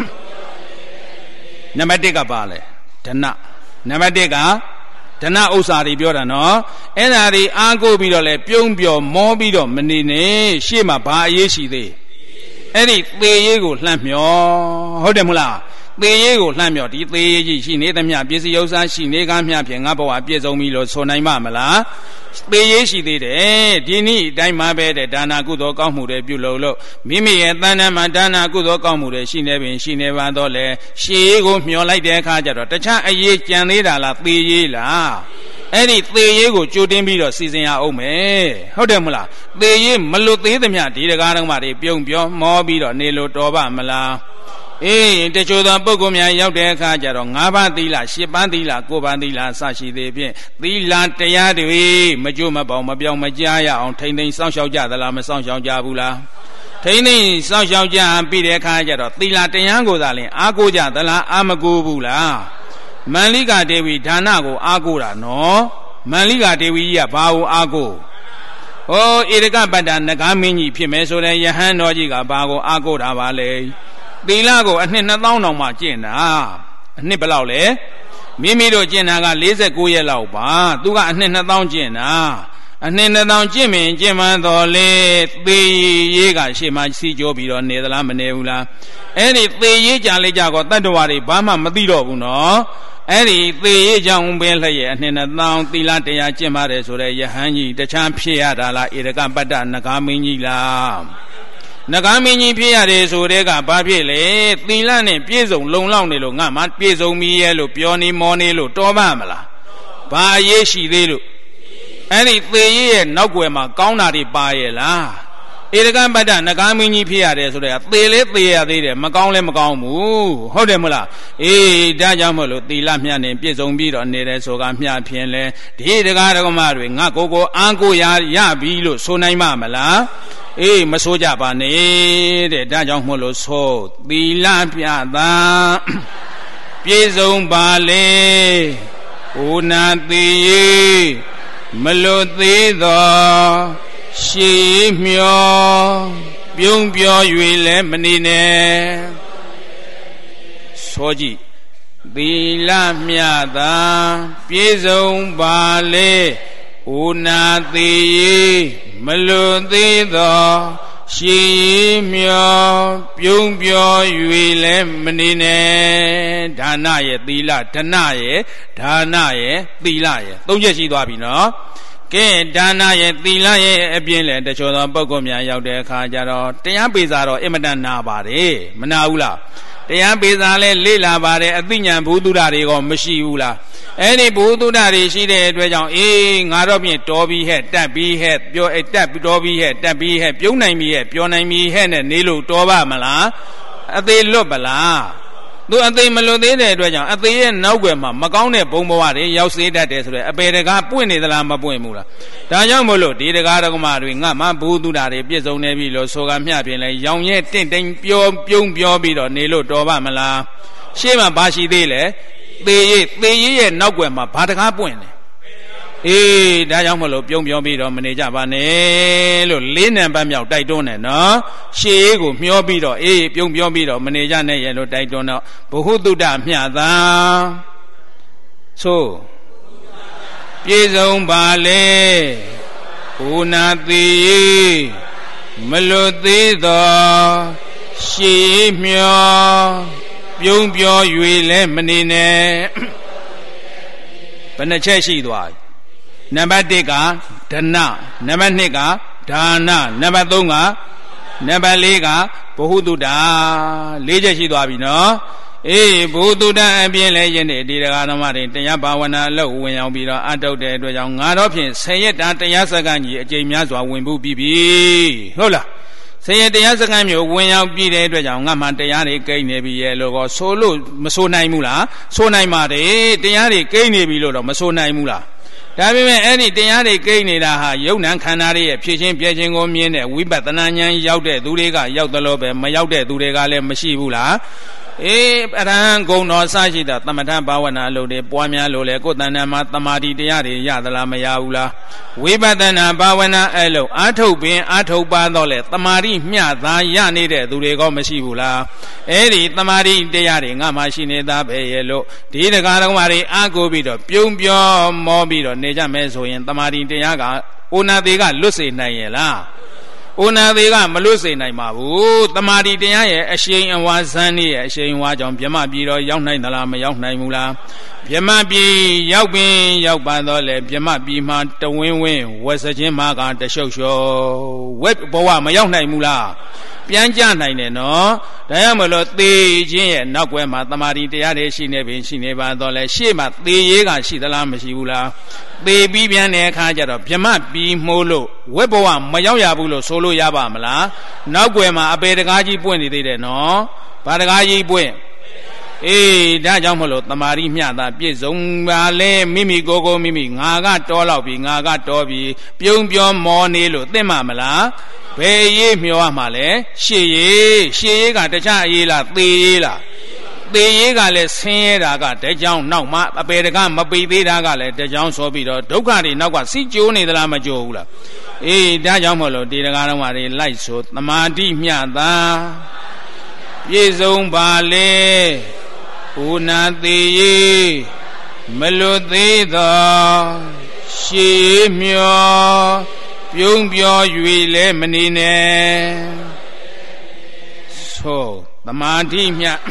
နံပါတ်1ကပါလေဒနနံပါတ်1ကဒနဥစ္စာတွေပြောတာနော်အဲ့ဒါတွေအားကိုးပြီးတော့လဲပြုံးပြော်မောပြီးတော့မနေနဲ့ရှေ့မှာဘာအရေးရှိသေးအဲ့ဒီသေရေးကိုလှမ်းမျောဟုတ်တယ်မလားသေရေးကိုလှမ်းမျောဒီသေရေးကြီးရှိနေသမျှပစ္စည်းဥစ္စာရှိနေကားမျှဖြင့်ငါဘဝပြည့်စုံပြီလို့ဆိုနိုင်မှာမလားသေရေးရှိသေးတယ်ဒီနည်းအတိုင်းမှာပဲတဲ့ဒါနာကုသိုလ်ကောင်းမှုတွေပြုလို့မိမိရဲ့တဏ္ဍာမှာဒါနာကုသိုလ်ကောင်းမှုတွေရှိနေပင်ရှိနေပါတော့လေရှေးကိုမျောလိုက်တဲ့အခါကျတော့တခြားအရေးကြံသေးတာလားသေရေးလားအဲ့ဒီသေရေးကိုကြိုတင်ပြီးတော့စီစဉ်ရအောင်မယ်ဟုတ်တယ်မလားသေရေးမလွတ်သေးသမျှဒီတရားတော်မှာပြုံးပြောမောပြီးတော့နေလို့တော်ပါမလားတချို့သောပုဂ္ဂိုလ်များရောက်တဲ့အခါကျတော့၅ပါးသီလ၈ပါးသီလ၉ပါးသီလစရှိသေးဖြင့်သီလတရားတွေမကြိုးမပေါင်မပြောင်းမကြားရအောင်ထိမ့်သိမ်းစောင့်ရှောက်ကြသလားမစောင့်ရှောက်ကြဘူးလားထိမ့်သိမ်းစောင့်ရှောက်ကြပြီးတဲ့အခါကျတော့သီလတရားကိုသာလင်အားကိုးကြသလားအားမကိုးဘူးလားမန္လိကဒေဝီဒါနကိုအားကိုးတာနော်မန္လိကဒေဝီကြီးကဘာကိုအားကိုးဧရကပတ္တနဂါမင်းကြီးဖြစ်မယ်ဆိုတဲ့ယဟန်တော်ကြီးကဘာကိုအားကိုးတာပါလဲသီလကိုအနှစ်2000တောင်မှကျင့်တာအနှစ်ဘယ်လောက်လဲမိမိတို့ကျင့်တာက49ရက်လောက်ပါသူကအနှစ်2000ကျင့်တာအနှစ်2000ကျင့်မင်ကျင့်မှန်တော်လေသေရေးကရှေ့မှာစီကြောပြီးတော့နေသလားမနေဘူးလားအဲ့ဒီသေရေးကြလေကြကောတတ္တဝါတွေဘာမှမသိတော့ဘူးနော်အဲ့ဒီသေရေးကြောင့်ပင်လျက်အနှစ်2000သီလတရားကျင့်ပါတယ်ဆိုတဲ့ယဟန်ကြီးတခြားဖြစ်ရတာလားဧရကပတ္တနဂါမင်းကြီးလားနဂါမင်းကြီးဖြစ်ရတယ်ဆိုတဲ့ကဘာဖြစ်လဲသီလနဲ့ပြည့်စုံလုံလောက်နေလို့ငါမှပြည့်စုံပြီရဲ့လို့ပြောနေမောနေလို့တော်ပါမလားဘာအရေးရှိသေးလို့အဲ့ဒီသေရေးရဲ့နောက်ွယ်မှာကောင်းတာတွေပါရဲ့လားဧကပတ္တနဂါမင်းကြီးဖြစ်ရတယ်ဆိုတော့သေလဲသေရသေးတယ်မကောင်းလဲမကောင်းဘူးဟုတ်တယ်မလားဒါကြောင့်မို့လို့သီလမျှနေပြည့်စုံပြီးတော့နေတဲ့ဆိုကမျှဖြင့်လဲဒီတရားဓမ္မတွေငါကိုအားကိုရပြီလို့ဆိုနိုင်မှာမလားမဆိုကြပါနဲ့တဲ့ဒါကြောင့်မို့လို့ဆိုသီလပြတာပြည့်စုံပါလေဩနာတိမလွတ်သေးသောရှေးမျောပြုံးပြော၍လည်းမနေနဲ့ဆိုကြည့်သီလမြတ်သာပြည့်စုံပါလေဩနာတိမလွတ်သေးသောရှေးမျောပြုံးပြော၍လည်းမနေနဲ့ဒါနရဲ့သီလဒနရဲ့ဒါနရဲ့သီလရဲ့သုံးချက်ရှိသွားပြီနော်ကဲဒါနရဲ့သီလရဲ့အပြင်လဲတချို့သောပုဂ္ဂိုလ်များရောက်တဲ့အခါကျတော့တရားပေစာတော့အင်မတန်နာပါတယ်မနာဘူးလားတရားပေစာလဲလေ့လာပါတယ်အသိဉာဏ်ဘုဒ္ဓတွေကမရှိဘူးလားအဲ့ဒီဘုဒ္ဓတွေရှိတဲ့အတွက်ကြောင့်ငါတော့ပြင်တော်ပြီးဟဲ့တက်ပြီးဟဲ့ပြောတက်တော်ပြီးဟဲ့တက်ပြီးဟဲ့ပြုံးနိုင်ပြီးဟဲ့ပြောနိုင်ပြီးဟဲ့နဲ့နေလို့တော်ပါမလားအသေးလွတ်ပလားသူအသေးမလွတ်သေးတဲ့အတွက်ကြောင့်အသေးရဲ့နောက်ွယ်မှာမကောင်းတဲ့ဘုံဘဝတွေရောက်စေတတ်တယ်ဆိုတော့အပေတကားပွင့်နေသလားမပွင့်ဘူးလားဒါကြောင့်မို့လို့ဒီတရားဓမ္မတွေငါမှဘုသူတာတွေပြည့်စုံနေပြီလို့ဆိုကမျှပြင်လဲရောင်ရဲတင့်တိုင်းပြုံးပြောပြီးတော့နေလို့တော်ပါမလားရှေ့မှာဘာရှိသေးလဲသေရေးရဲ့နောက်ွယ်မှာဘာတကားပွင့်တယ်ဒါကြောင့်မလို့ပြုံးပြောပြီးတော့မနေကြပါနဲ့လို့၄နံပါတ်မြောက်တိုက်တွန်းတယ်နော်ရှေးရေးကိုမျောပြီးတော့ပြုံးပြောပြီးတော့မနေကြနဲ့ရဲ့လို့တိုက်တွန်းတော့ဘုဟုတုတ္တမျှသာဆိုပြည့်စုံပါလေဩနာတိမလွတ်သေးသောရှေးမျောပြုံးပြော၍လည်းမနေနဲ့ဘယ်နှချက်ရှိသွားနံပါတ်1ကဒနနံပါတ်2ကဒါနနံပါတ်3ကနံပါတ်4ကဘုဟုတုတ္တ၄ချက်ရှိသွားပြီနော်ဘုဟုတုတ္တအပြင်လဲယင်းတဲ့ဒီတရားဓမ္မတွေတရားဘာဝနာလို့ဝင်ရောက်ပြီးတော့အထုတ်တဲ့အတွက်ကြောင့်ငါတော့ဖြင့်10ရက်တာတရားစကားကြီးအကျိန်များစွာဝင်ဖို့ပြီးပြီဟုတ်လားဆရာတရားစကားမျိုးဝင်ရောက်ပြီးတဲ့အတွက်ကြောင့်ငါမှတရားတွေကိန်းနေပြီရဲ့လို့ကောဆိုလို့မဆိုနိုင်ဘူးလားဆိုနိုင်ပါတယ်တရားတွေကိန်းနေပြီလို့တော့မဆိုနိုင်ဘူးလားဒါပေမဲ့အဲ့ဒီတရားတွေကိန်းနေတာဟာယုံနံခန္ဓာတွေရဲ့ဖြစ်ချင်းပြည့်ချင်းကိုမြင်တဲ့ဝိပဿနာဉာဏ်ရောက်တဲ့သူတွေကရောက်သလိုပဲမရောက်တဲ့သူတွေကလည်းမရှိဘူးလားအရဟံဂုဏ်တော်စရှိတာသမထဘာဝနာလို့တွေပွားများလို့လေကိုယ်တဏ္ဍာမှာတမာတိတရားတွေရသလားမရဘူးလားဝိပဿနာဘာဝနာအဲ့လိုအာထုတ်ပင်အာထုတ်ပါတော့လေတမာတိမျှသာရနေတဲ့သူတွေကမရှိဘူးလားအဲ့ဒီတမာတိတရားတွေငါမှရှိနေတာပဲရဲ့လို့ဒီတရားတော်မှာတွေအာကိုပြီးတော့ပြုံးပြောမောပြီးတော့နေကြမယ်ဆိုရင်တမာတိတရားကဩနာတိကလွတ်စေနိုင်ရဲ့လားဩနာသေးကမလွတ်စေနိုင်ပါဘူးတမာတိတရားရဲ့အရှိန်အဝါဇန်းရဲ့အရှိန်အဝါကြောင့်ဗြဟ္မပြည်တော့ရောက်နိုင်သလားမရောက်နိုင်ဘူးလားဗြဟ္မပြည်ရောက်ပင်ရောက်ပါတော့လေဗြဟ္မပြည်မှာတဝင်းဝင်းဝက်စခြင်းမှာကတရှုပ်ရှောဝက်ဘဝမရောက်နိုင်ဘူးလားပြန်ကြနိုင်တယ်နော်ဒါရမလို့သေခြင်းရဲ့နောက်ွယ်မှာတမာတိတရားတွေရှိနေပင်ရှိနေပါတော့လေရှေ့မှာသေရေးကရှိသလားမရှိဘူးလားသေပြီးပြန်တဲ့အခါကျတော့ဗြဟ္မပြီးမှုလို့ဝက်ဘဝမရောက်ရဘူးလို့ဆိုလို့ရပါမလားနောက်ွယ်မှာအပေတကားကြီးပွင့်နေသေးတယ်နော်ဘာတကားကြီးပွင့်ဒါကြောင့်မလို့တမာတိမျှတာပြည့်စုံပါလေမိမိကိုယ်မိမိငါကတော်လောက်ပြီငါကတော်ပြီပြုံးပြောမောနေလို့သိမှာမလားဘယ်ရေးမျောရမှာလဲရှေ့ရေးကတခြားအေးလားသေရေးလားသေရေးကလည်းဆင်းရဲတာကတကြောင်နောက်မှအပေတကမပိသေးတာကလည်းတကြောင်ဆိုပြီးတော့ဒုက္ခတွေနောက်ကစီကျိုးနေသလားမကျိုးဘူးလားဒါကြောင့်မို့လို့ဒီတရားတော်မှာတွေလိုက်ဆိုတမာတိမျှတာပြည့်စုံပါလေဩနာတိမလွတ်သေးသောရှေးမျောပြုံးပြော၍လည်းမနေနဲ့ဆိုသမာဓိမြတ်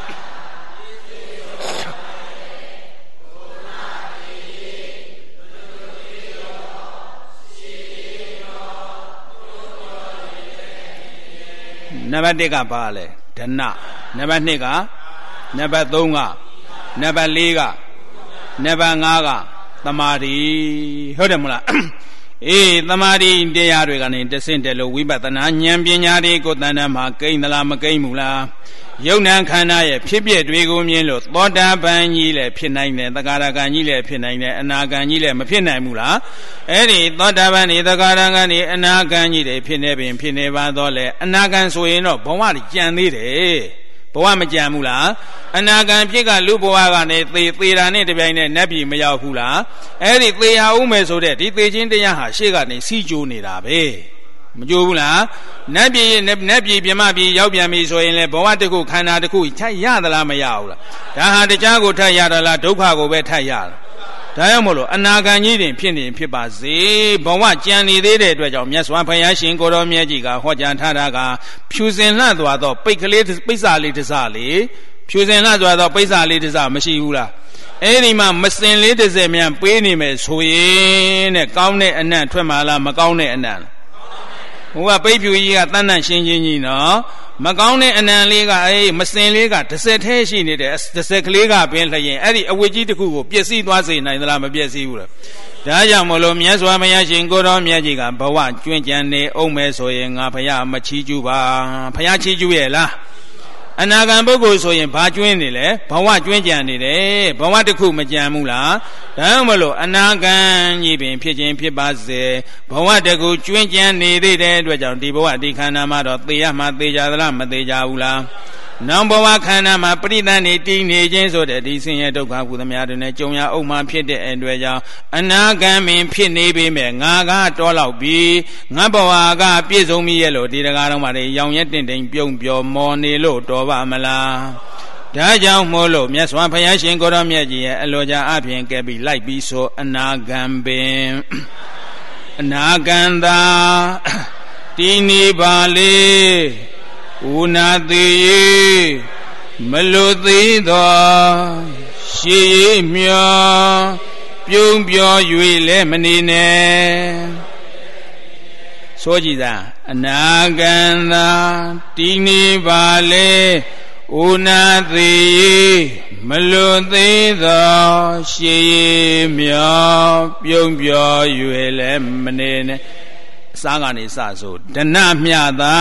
နံပါတ်1ကဘာလဲဒနနံပါတ်2ကနံပါတ်3ကနံပါတ်4ကနံပါတ်5ကသမာဓိဟုတ်တယ်မလားသမာဓိတရားတွေကနေတဆင့်တယ်လို့ဝိပဿနာဉာဏ်ပညာတွေကိုတဏ္ဍာမှာကိန်းသလားမကိန်းဘူးလားယုံနာခန္ဓာရဲ့ဖြစ်ပျက်တွေကိုမြင်လို့သောတာပန်ကြီးလည်းဖြစ်နိုင်တယ်သဂါရကံကြီးလည်းဖြစ်နိုင်တယ်အနာကံကြီးလည်းမဖြစ်နိုင်ဘူးလားအဲ့ဒီသောတာပန်နေသဂါရကံနေအနာကံကြီးတွေဖြစ်နေပင်ဖြစ်နေပါတော့လေအနာကံဆိုရင်တော့ဘဝကြီးကြံသေးတယ်ဘဝမကြံဘူးလားအနာဂံဖြစ်ကလူဘဝကနေသေတာနဲ့တပြိုင်နက်နတ်ပြည်မရောက်ဘူးလားအဲ့ဒီသေရအောင်မယ်ဆိုတဲ့ဒီသေခြင်းတရားဟာရှေ့ကနေစီးကြိုးနေတာပဲမကြိုးဘူးလားနတ်ပြည်ပြမပြည်ရောက်ပြန်ပြီဆိုရင်လေဘဝတစ်ခုခန္ဓာတစ်ခုထပ်ရသလားမရဘူးလားဒါဟာတရားကိုထပ်ရတာလားဒုက္ခကိုပဲထပ်ရတာဒါကြောင့်မို့လို့အနာဂံကြီးတင်ဖြစ်နေဖြစ်ပါစေဘဝကြံနေသေးတဲ့အတွက်ကြောင့်မြတ်စွာဘုရားရှင်ကိုတော်မြတ်ကြီးကဟောကြားထားတာကဖြူစင်လှသွားသောပိတ်စာလေးတစ်စလေဖြူစင်လှသွားသောပိတ်စာလေးတစ်စမရှိဘူးလားအဲ့ဒီမှာမစင်လေးတစ်စက်မြန်ပေးနေမယ်ဆိုရင်တဲ့ကောင်းတဲ့အနံ့ထွက်မှာလားမကောင်းတဲ့အနံ့ဟိုကပိတ်ဖြူကြီးကတန်းတန်းရှင်းချင်းကြီးနော်မကောင်းတဲ့အနံလေးကမစင်လေးကတစ်စက်ထဲရှိနေတဲ့တစ်စက်ကလေးကပင်လျင်အဲ့ဒီအဝတ်ကြီးတစ်ခုကိုပျက်စီးသွားစေနိုင်သလားမပျက်စီးဘူးလားဒါကြောင့်မလို့မြတ်စွာဘုရားရှင်ကိုတော်မြတ်ကြီးကဘဝကျွင့်ကြံနေအောင်မယ်ဆိုရင်ငါဘုရားမချီးကျူးပါဘုရားချီးကျူးရဲ့လားအနာဂံပုဂ္ဂိုလ်ဆိုရင်ဘာကျွင်းနေလဲဘဝကျွင်းကြံနေတယ်ဘဝတစ်ခုမကြံဘူးလားဒါမှမလို့အနာဂံကြီးပင်ဖြစ်ခြင်းဖြစ်ပါစေဘဝတစ်ခုကျွင်းကြံနေသေးတဲ့အတွက်ကြောင့်ဒီဘဝဒီခန္ဓာမှာတော့သေရမှသေကြသလားမသေကြဘူးလားနောင်ဘဝခန္ဓာမှာပရိသတ်နေတည်နေခြင်းဆိုတဲ့ဒီဆင်းရဲဒုက္ခကုသမြတွေနဲ့ကြုံရအောင်မှဖြစ်တဲ့အတွက်ကြောင့်အနာဂံပင်ဖြစ်နေပေမဲ့ငါကတော်လောက်ပြီးငါဘဝကပြည့်စုံပြီရဲ့လို့ဒီတရားတော်မှာရောင်ရက်တင့်တိမ်ပြုံးပြော်မော်နေလို့တော်ပါမလားဒါကြောင့်မို့လို့မြတ်စွာဘုရားရှင်ကိုတော်မြတ်ကြီးရဲ့အလိုကြအပြင်ကဲပြီးလိုက်ပြီးဆိုအနာဂံပင်အနာဂံသာတည်နေပါလေဥနာသေးမလွသေးသောရှေးမျောပြုံးပြော၍လည်းမနေနဲ့ဆိုကြည်သာအနာဂံသာတည်နေပါလေဥနာသေးမလွသေးသောရှေးမျောပြုံးပြော၍လည်းမနေနဲ့အစားကနေစဆိုဒဏမြသာ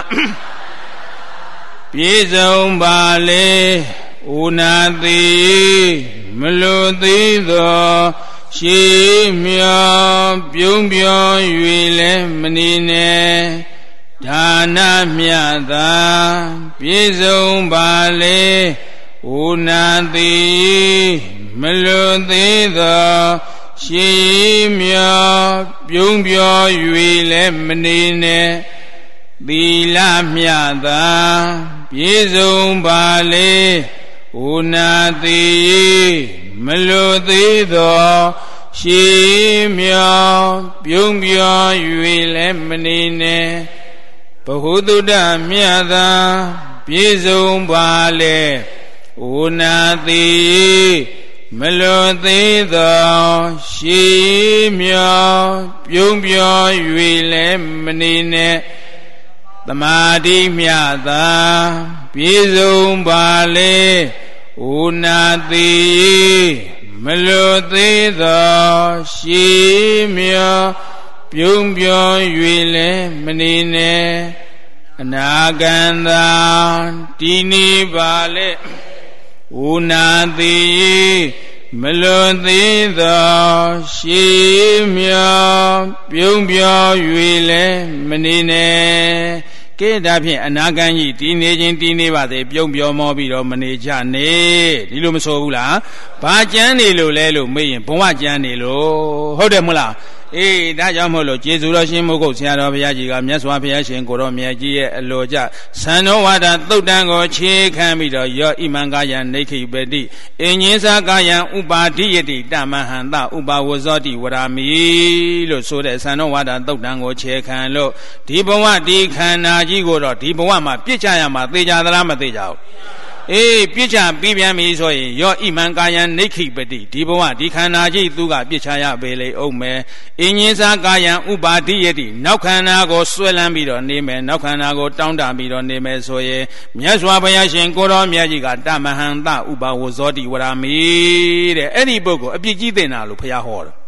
ပြည့်စုံပါလေဥနာသေးမလွသေးသောရှေးမျောပြုံးပြော၍လည်းမနေနဲ့ဒါနမြတ်သာပြည့်စုံပါလေဥနာသေးမလွသေးသောရှေးမျောပြုံးပြော၍လည်းမနေနဲ့သီလမြတ်သာပြည့်စုံပါလေဥနာသေးမလွသေးသောရှေးမျောပြုံးပြော၍လည်းမနေနဲ့ဘဟုတုတ္တမြတ်သာပြည့်စုံပါလေဥနာသေးမလွသေးသောရှေးမျောပြုံးပြော၍လည်းမနေနဲ့သမာဓိမြတ်သာပြည့်စုံပါလေဥနာသေးမလွသေးသောရှေးမျောပြုံးပြော၍လည်းမနေနဲ့အနာဂံသာတည်နေပါလေဥနာသေးမလွသေးသောရှေးမျောပြုံးပြော၍လည်းမနေနဲ့ကဲဒါဖြင့်အနာဂံကြီးတည်နေခြင်းတည်နေပါစေပြုံးပြောမောပြီးတော့မနေကြနဲ့ဒီလိုမဆိုဘူးလားဘာကြမ်းနေလို့လဲလို့မေးရင်ဘဝကြမ်းနေလို့ဟုတ်တယ်မဟုတ်လားဒါကြောင့်မို့လို့ကျေးဇူးတော်ရှင်မိုးကုတ်ဆရာတော်ဘုရားကြီးကမြတ်စွာဘုရားရှင်ကိုတော်မြတ်ကြီးရဲ့အလိုကြသံတော်ဝါဒသုတ်တံကိုခြေခံပြီးတော့ယောဣမံကာယံနေခိပတိအင်ညင်းစာကာယံဥပါဒိယတိတမဟန္တဥပါဝဇောတိဝရမိလို့ဆိုတဲ့သံတော်ဝါဒသုတ်တံကိုခြေခံလို့ဒီဘဝဒီခန္ဓာကြီးကိုတော့ဒီဘဝမှာပြစ်ချရမှာသေချာသလားမသေချာဘူးပြစ်ချပြီးပြန်ပြီဆိုရင်ယောဣမံကာယံနေခိပတိဒီဘဝဒီခန္ဓာကြီးသူကပြစ်ချရပေလေအောင်မယ်အင်းညင်းစာကာယံဥပါဒိယတိနောက်ခန္ဓာကိုဆွဲလန်းပြီးတော့နေမယ်နောက်ခန္ဓာကိုတောင်းတပြီးတော့နေမယ်ဆိုရင်မြတ်စွာဘုရားရှင်ကိုတော်မြတ်ကြီးကတမဟန္တဥပါဝဇောတိဝရမိတဲ့အဲ့ဒီပုဂ္ဂိုလ်အပြစ်ကြီးတင်တာလို့ဘုရားဟောတယ်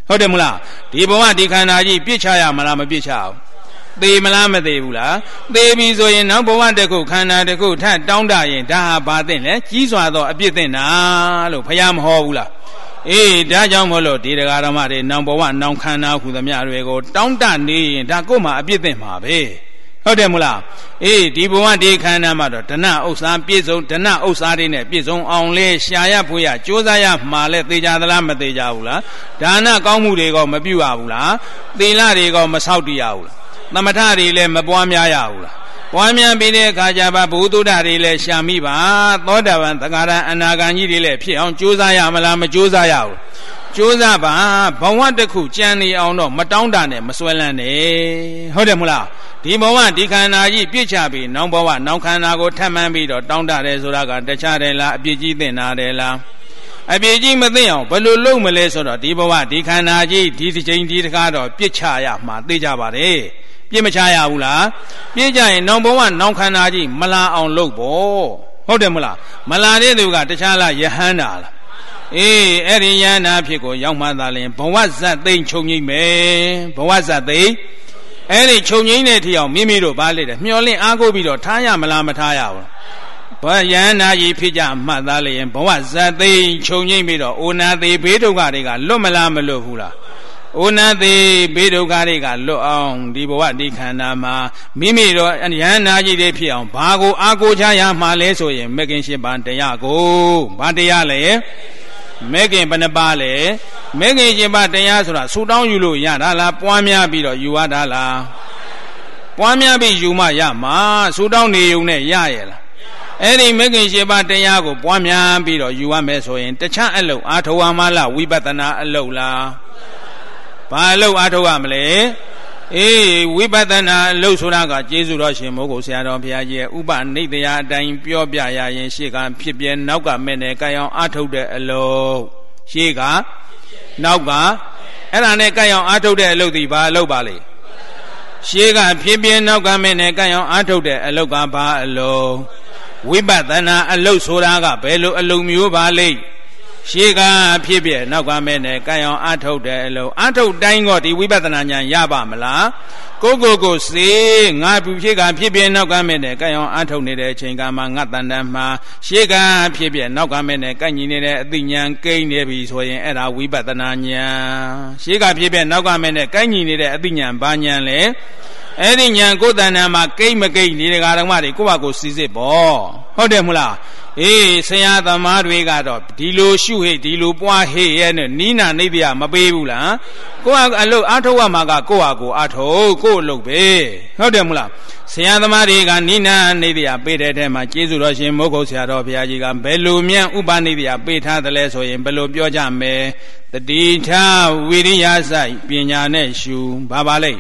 ဟုတ်တယ်မလားဒီဘဝဒီခန္ဓာကြီးပြစ်ချရမလားမပြစ်ချအောင်သေမလားမသေဘူးလားသေပြီဆိုရင်နောက်ဘဝတစ်ခုခန္ဓာတစ်ခုထပ်တောင်းတရင်ဒါဟာဘာသိလဲကြီးစွာသောအပြစ်သိတာလို့ဘုရားမဟောဘူးလားအေးဒါကြောင့်မို့လို့ဒီတရားဓမ္မတွေနောင်ဘဝနောင်ခန္ဓာဟူသမျှတွေကိုတောင်းတနေရင်ဒါကိုယ်မှာအပြစ်သိမှာပဲဟုတ်တယ်မလားအေးဒီဘဝဒီခန္ဓာမှာတော့ဒဏဥစ္စာပြည့်စုံဒဏဥစ္စာတွေနဲ့ပြည့်စုံအောင်လဲရှာရဖွေရကြိုးစားရမှာလဲသိကြသလားမသိကြဘူးလားဒါနကောင်းမှုတွေကမပြုရဘူးလားသီလတွေကမဆောက်တည်ရဘူးလားသမထတွေလည်းမပွားများရဘူးလားပွားများပြီးတဲ့အခါကျပါဘုသူဒ္ဓတွေလည်းရှာမိပါသောတာပန်သက္ကာရအနာဂံကြီးတွေလည်းဖြစ်အောင်ကြိုးစားရမလားမကြိုးစားရဘူးကြိုးစားပါဘဝတစ်ခုကြံနေအောင်တော့မတောင်းတနဲ့မစွဲလန်းနဲ့ဟုတ်တယ်မလားဒီဘဝဒီခန္ဓာကြီးပြည့်ချပြီးနောင်ဘဝနောင်ခန္ဓာကိုထပ်မှန်းပြီးတော့တောင်းတတယ်ဆိုတာကတခြားတယ်လားအပြစ်ကြီးသင့်တာတယ်လားအပြစ်ကြီးမသိအောင်ဘယ်လိုလုပ်မလဲဆိုတော့ဒီဘဝဒီခန္ဓာကြီးဒီတစ်ချိန်ဒီတစ်ခါတော့ပြစ်ချရမှာသိကြပါတယ်ပြစ်မချရဘူးလားပြစ်ကြရင်နောင်ဘဝနောင်ခန္ဓာကြီးမလာအောင်လုပ်ဖို့ဟုတ်တယ်မလားမလာတဲ့သူကတခြားလားယဟန္တာလားအေးအဲ့ဒီယဟန္တာဖြစ်ကိုရောက်မှသာလင်ဘဝဇတ်သိမ့်ချုပ်ငိမ့်မယ်ဘဝဇတ်သိမ့်အဲ့ဒီချုပ်ငိမ့်တဲ့ထီအောင်မိမိတို့ဘာလဲတဲ့မျောလင့်အားကိုးပြီးတော့ထားရမလားမထားရဘူးဘာယဟန္တာကြီးဖြစ်ကြမှတ်သားလျင်ဘဝဇတ်သိမ့်ချုပ်ငိမ့်ပြီးတော့အိုနာသေးဘေးဒုက္ခတွေကလွတ်မလားမလွတ်ဘူးလားဩနာတိဘေဒုက္ခတွေကလွတ်အောင်ဒီဘဝဒီခန္ဓာမှာမိမိတို့ယဟန္တာကြီးတွေဖြစ်အောင်ဘာကိုအားကိုးချရမှာလဲဆိုရင်မဂ္ဂင်၈ပါးတရားကိုဘာတရားလဲမဂ္ဂင်ဘယ်နှပါးလဲမဂ္ဂင်၈ပါးတရားဆိုတာဆူတောင်းယူလို့ရတာလားပွားများပြီးတော့ယူရတာလားပွားများပြီးယူမှရမှာဆူတောင်းနေုံနဲ့ရရဲ့လားအဲ့ဒီမဂ္ဂင်၈ပါးတရားကိုပွားများပြီးတော့ယူရမယ်ဆိုရင်တခြားအလုပ်အားထုတ်ရမှာလားဝိပဿနာအလုပ်လားဘာလို့အားထုတ်ရမလဲအေးဝိပဿနာအလုပ်ဆိုတာကကျေးဇူးတော်ရှင်မိုးကိုဆရာတော်ဘုရားကြီးရဲ့ဥပနိဒယအတိုင်းပြောပြရရင်ရှေ့ကဖြစ်ပြနောက်ကမဲ့နဲ့ကြိုင်အောင်အားထုတ်တဲ့အလုပ်ရှေ့ကနောက်ကအဲ့ဒါနဲ့ကြိုင်အောင်အားထုတ်တဲ့အလုပ်ဒီဘာအလုပ်ပါလဲရှေ့ကဖြစ်ပြနောက်ကမဲ့နဲ့ကြိုင်အောင်အားထုတ်တဲ့အလုပ်ကဘာအလုပ်ဝိပဿနာအလုပ်ဆိုတာကဘယ်လိုအလုပ်မျိုးပါလဲရှေ့ကဖြစ်ပြနောက်ကမဲ့နဲ့ကြိုင်အောင်အားထုတ်တဲ့အလုပ်အားထုတ်တိုင်းတော့ဒီဝိပဿနာဉာဏ်ရပါမလားကိုစေငါဖြစ်ကဖြစ်ပြနောက်ကမဲ့နဲ့ကြိုင်အောင်အားထုတ်နေတဲ့အချိန်ကမှငါတန်တန်မှာရှေ့ကဖြစ်ပြနောက်ကမဲ့နဲ့ကြိုင်ညီနေတဲ့အသိဉာဏ်ကိန်းနေပြီဆိုရင်အဲ့ဒါဝိပဿနာဉာဏ်ရှေ့ကဖြစ်ပြနောက်ကမဲ့နဲ့ကြိုင်ညီနေတဲ့အသိဉာဏ်ဘာဉာဏ်လဲအဲ့ဒီဉာဏ်ကိုယ်တဏ္ဍာမှာကိမ့်မကိမ့်ဒီဓမ္မတွေကိုယ့်ဘာကိုစီစစ်ပေါ့ဟုတ်တယ်မလားအေးဆရာသမားတွေကတော့ဒီလိုရှုဟိဒီလိုပွားဟိရဲ့နဲ့နီးနာနေတရားမပေးဘူးလားကိုယ့်အလုပ်အားထုတ်ရမှာကကိုယ့်ဟာကိုယ်အားထုတ်ကိုယ့်အလုပ်ပဲဟုတ်တယ်မလားဆရာသမားတွေကနီးနာနေတရားပေးတဲ့ထဲမှာကျေးဇူးတော်ရှင်မိုးကုတ်ဆရာတော်ဘုရားကြီးကဘယ်လိုမြန်ဥပနိတရားပေးထားတယ်လဲဆိုရင်ဘယ်လိုပြောကြမယ်တတိထဝိရိယစိုက်ပညာနဲ့ရှုဘာပါလဲ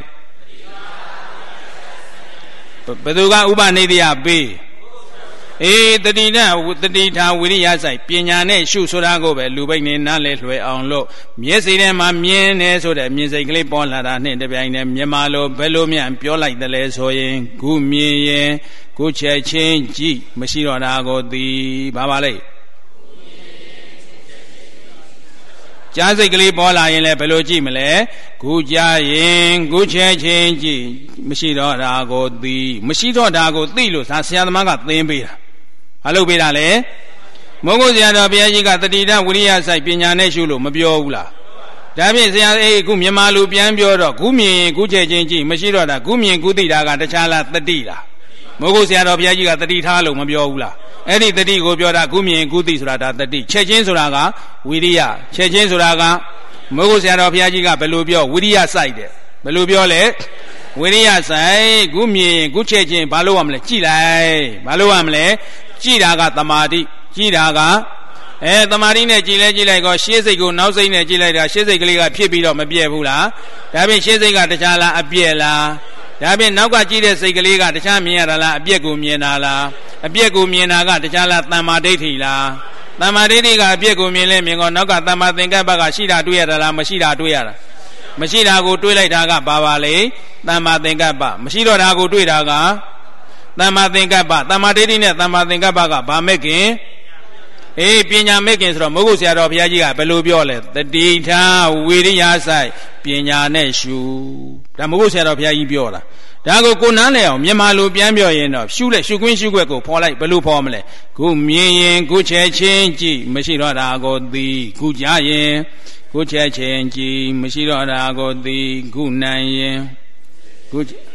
ဘယ်သူကဥပနိတရားပေးအေးတတိထာဝိရိယဆိုင်ပညာနဲ့ရှုဆိုတာကိုပဲလူပိတ်နေနားလဲလွှဲအောင်လို့မျက်စိထဲမှာမြင်နေဆိုတဲ့မြင်စိတ်ကလေးပေါ်လာတာနဲ့တပြိုင်တည်းမြင်မာလို့ဘယ်လိုမြန်ပြောလိုက်တယ်လဲဆိုရင်ခုမြင်ရင်ခုချက်ချင်းကြည့်မရှိတော့တာကိုသိဘာပါလဲကြားစိတ်ကလေးပေါ်လာရင်လည်းဘယ်လိုကြည့်မလဲခုကြားရင်ခုချက်ချင်းကြည့်မရှိတော့တာကိုသိမရှိတော့တာကိုသိလို့ဆရာသမားကသင်ပေးတာဘာလို့ပေးတာလဲမိုးကုတ်ဆရာတော်ဘုရားကြီးကတတိထဝိရိယစိုက်ပညာနဲ့ရှုလို့မပြောဘူးလားဒါဖြင့်ဆရာခုမြန်မာလူပြန်ပြောတော့ခုမြင်ခုချက်ချင်းကြည့်မရှိတော့တာခုမြင်ခုသိတာကတခြားလားတတိလားမိုးကုတ်ဆရာတော်ဘုရားကြီးကတတိထားလို့မပြောဘူးလားအဲ့ဒီတတိကိုပြောတာခုမြင်ခုသိဆိုတာဒါတတိချက်ချင်းဆိုတာကဝိရိယချက်ချင်းဆိုတာကမိုးကုတ်ဆရာတော်ဘုရားကြီးကဘယ်လိုပြောဝိရိယစိုက်တယ်ဘယ်လိုပြောလဲဝိရိယစိုက်ခုမြင်ခုချက်ချင်းဘာလို့ရမလဲကြည့်လိုက်ဘာလို့ရမလဲကြည့်တာကသမာဓိကြည့်တာကသမာဓိနဲ့ကြည်လိုက်ကောရှေးစိတ်ကိုနောက်စိတ်နဲ့ကြည်လိုက်တာရှေးစိတ်ကလေးကဖြစ်ပြီးတော့မပြည့်ဘူးလားဒါဖြင့်ရှေးစိတ်ကတခြားလားအပြည့်လားဒါဖြင့်နောက်ကကြည့်တဲ့စိတ်ကလေးကတခြားမြင်ရတာလားအပြည့်ကိုမြင်တာလားအပြည့်ကိုမြင်တာကတခြားလားတမ္မာဒိဋ္ဌိလားတမ္မာဒိဋ္ဌိကအပြည့်ကိုမြင်လဲမြင်ကောနောက်ကတမ္မာသင်္ကပ္ပကရှိတာတွေ့ရတာလားမရှိတာတွေ့ရတာမရှိတာကိုတွေးလိုက်တာကဘာပါလဲတမ္မာသင်္ကပ္ပမရှိတော့တာကိုတွေးတာကတမ္မာသင်္ကပ္ပတမ္မာဒိဋ္ဌိနဲ့တမ္မာသင်္ကပ္ပကဘာမဲ့ခင်ပညာမဲ့ခင်ဆိုတော့မဟုတ်ဆရာတော်ဘုရားကြီးကဘယ်လိုပြောလဲတတိထားဝိရိယဆိုင်ပညာနဲ့ရှုဒါမဟုတ်ဆရာတော်ဘုရားကြီးပြောတာဒါကိုနားလည်အောင်မြန်မာလိုပြန်ပြောရင်တော့ရှုလက်ရှုခွင်းရှုခွက်ကိုဖော်လိုက်ဘယ်လိုဖော်မလဲခုမြင်ရင်ခုချက်ချင်းကြည့်မရှိတော့တာကိုသိခုကြားရင်ခုချက်ချင်းကြည့်မရှိတော့တာကိုသိခုနိုင်ရင်ခု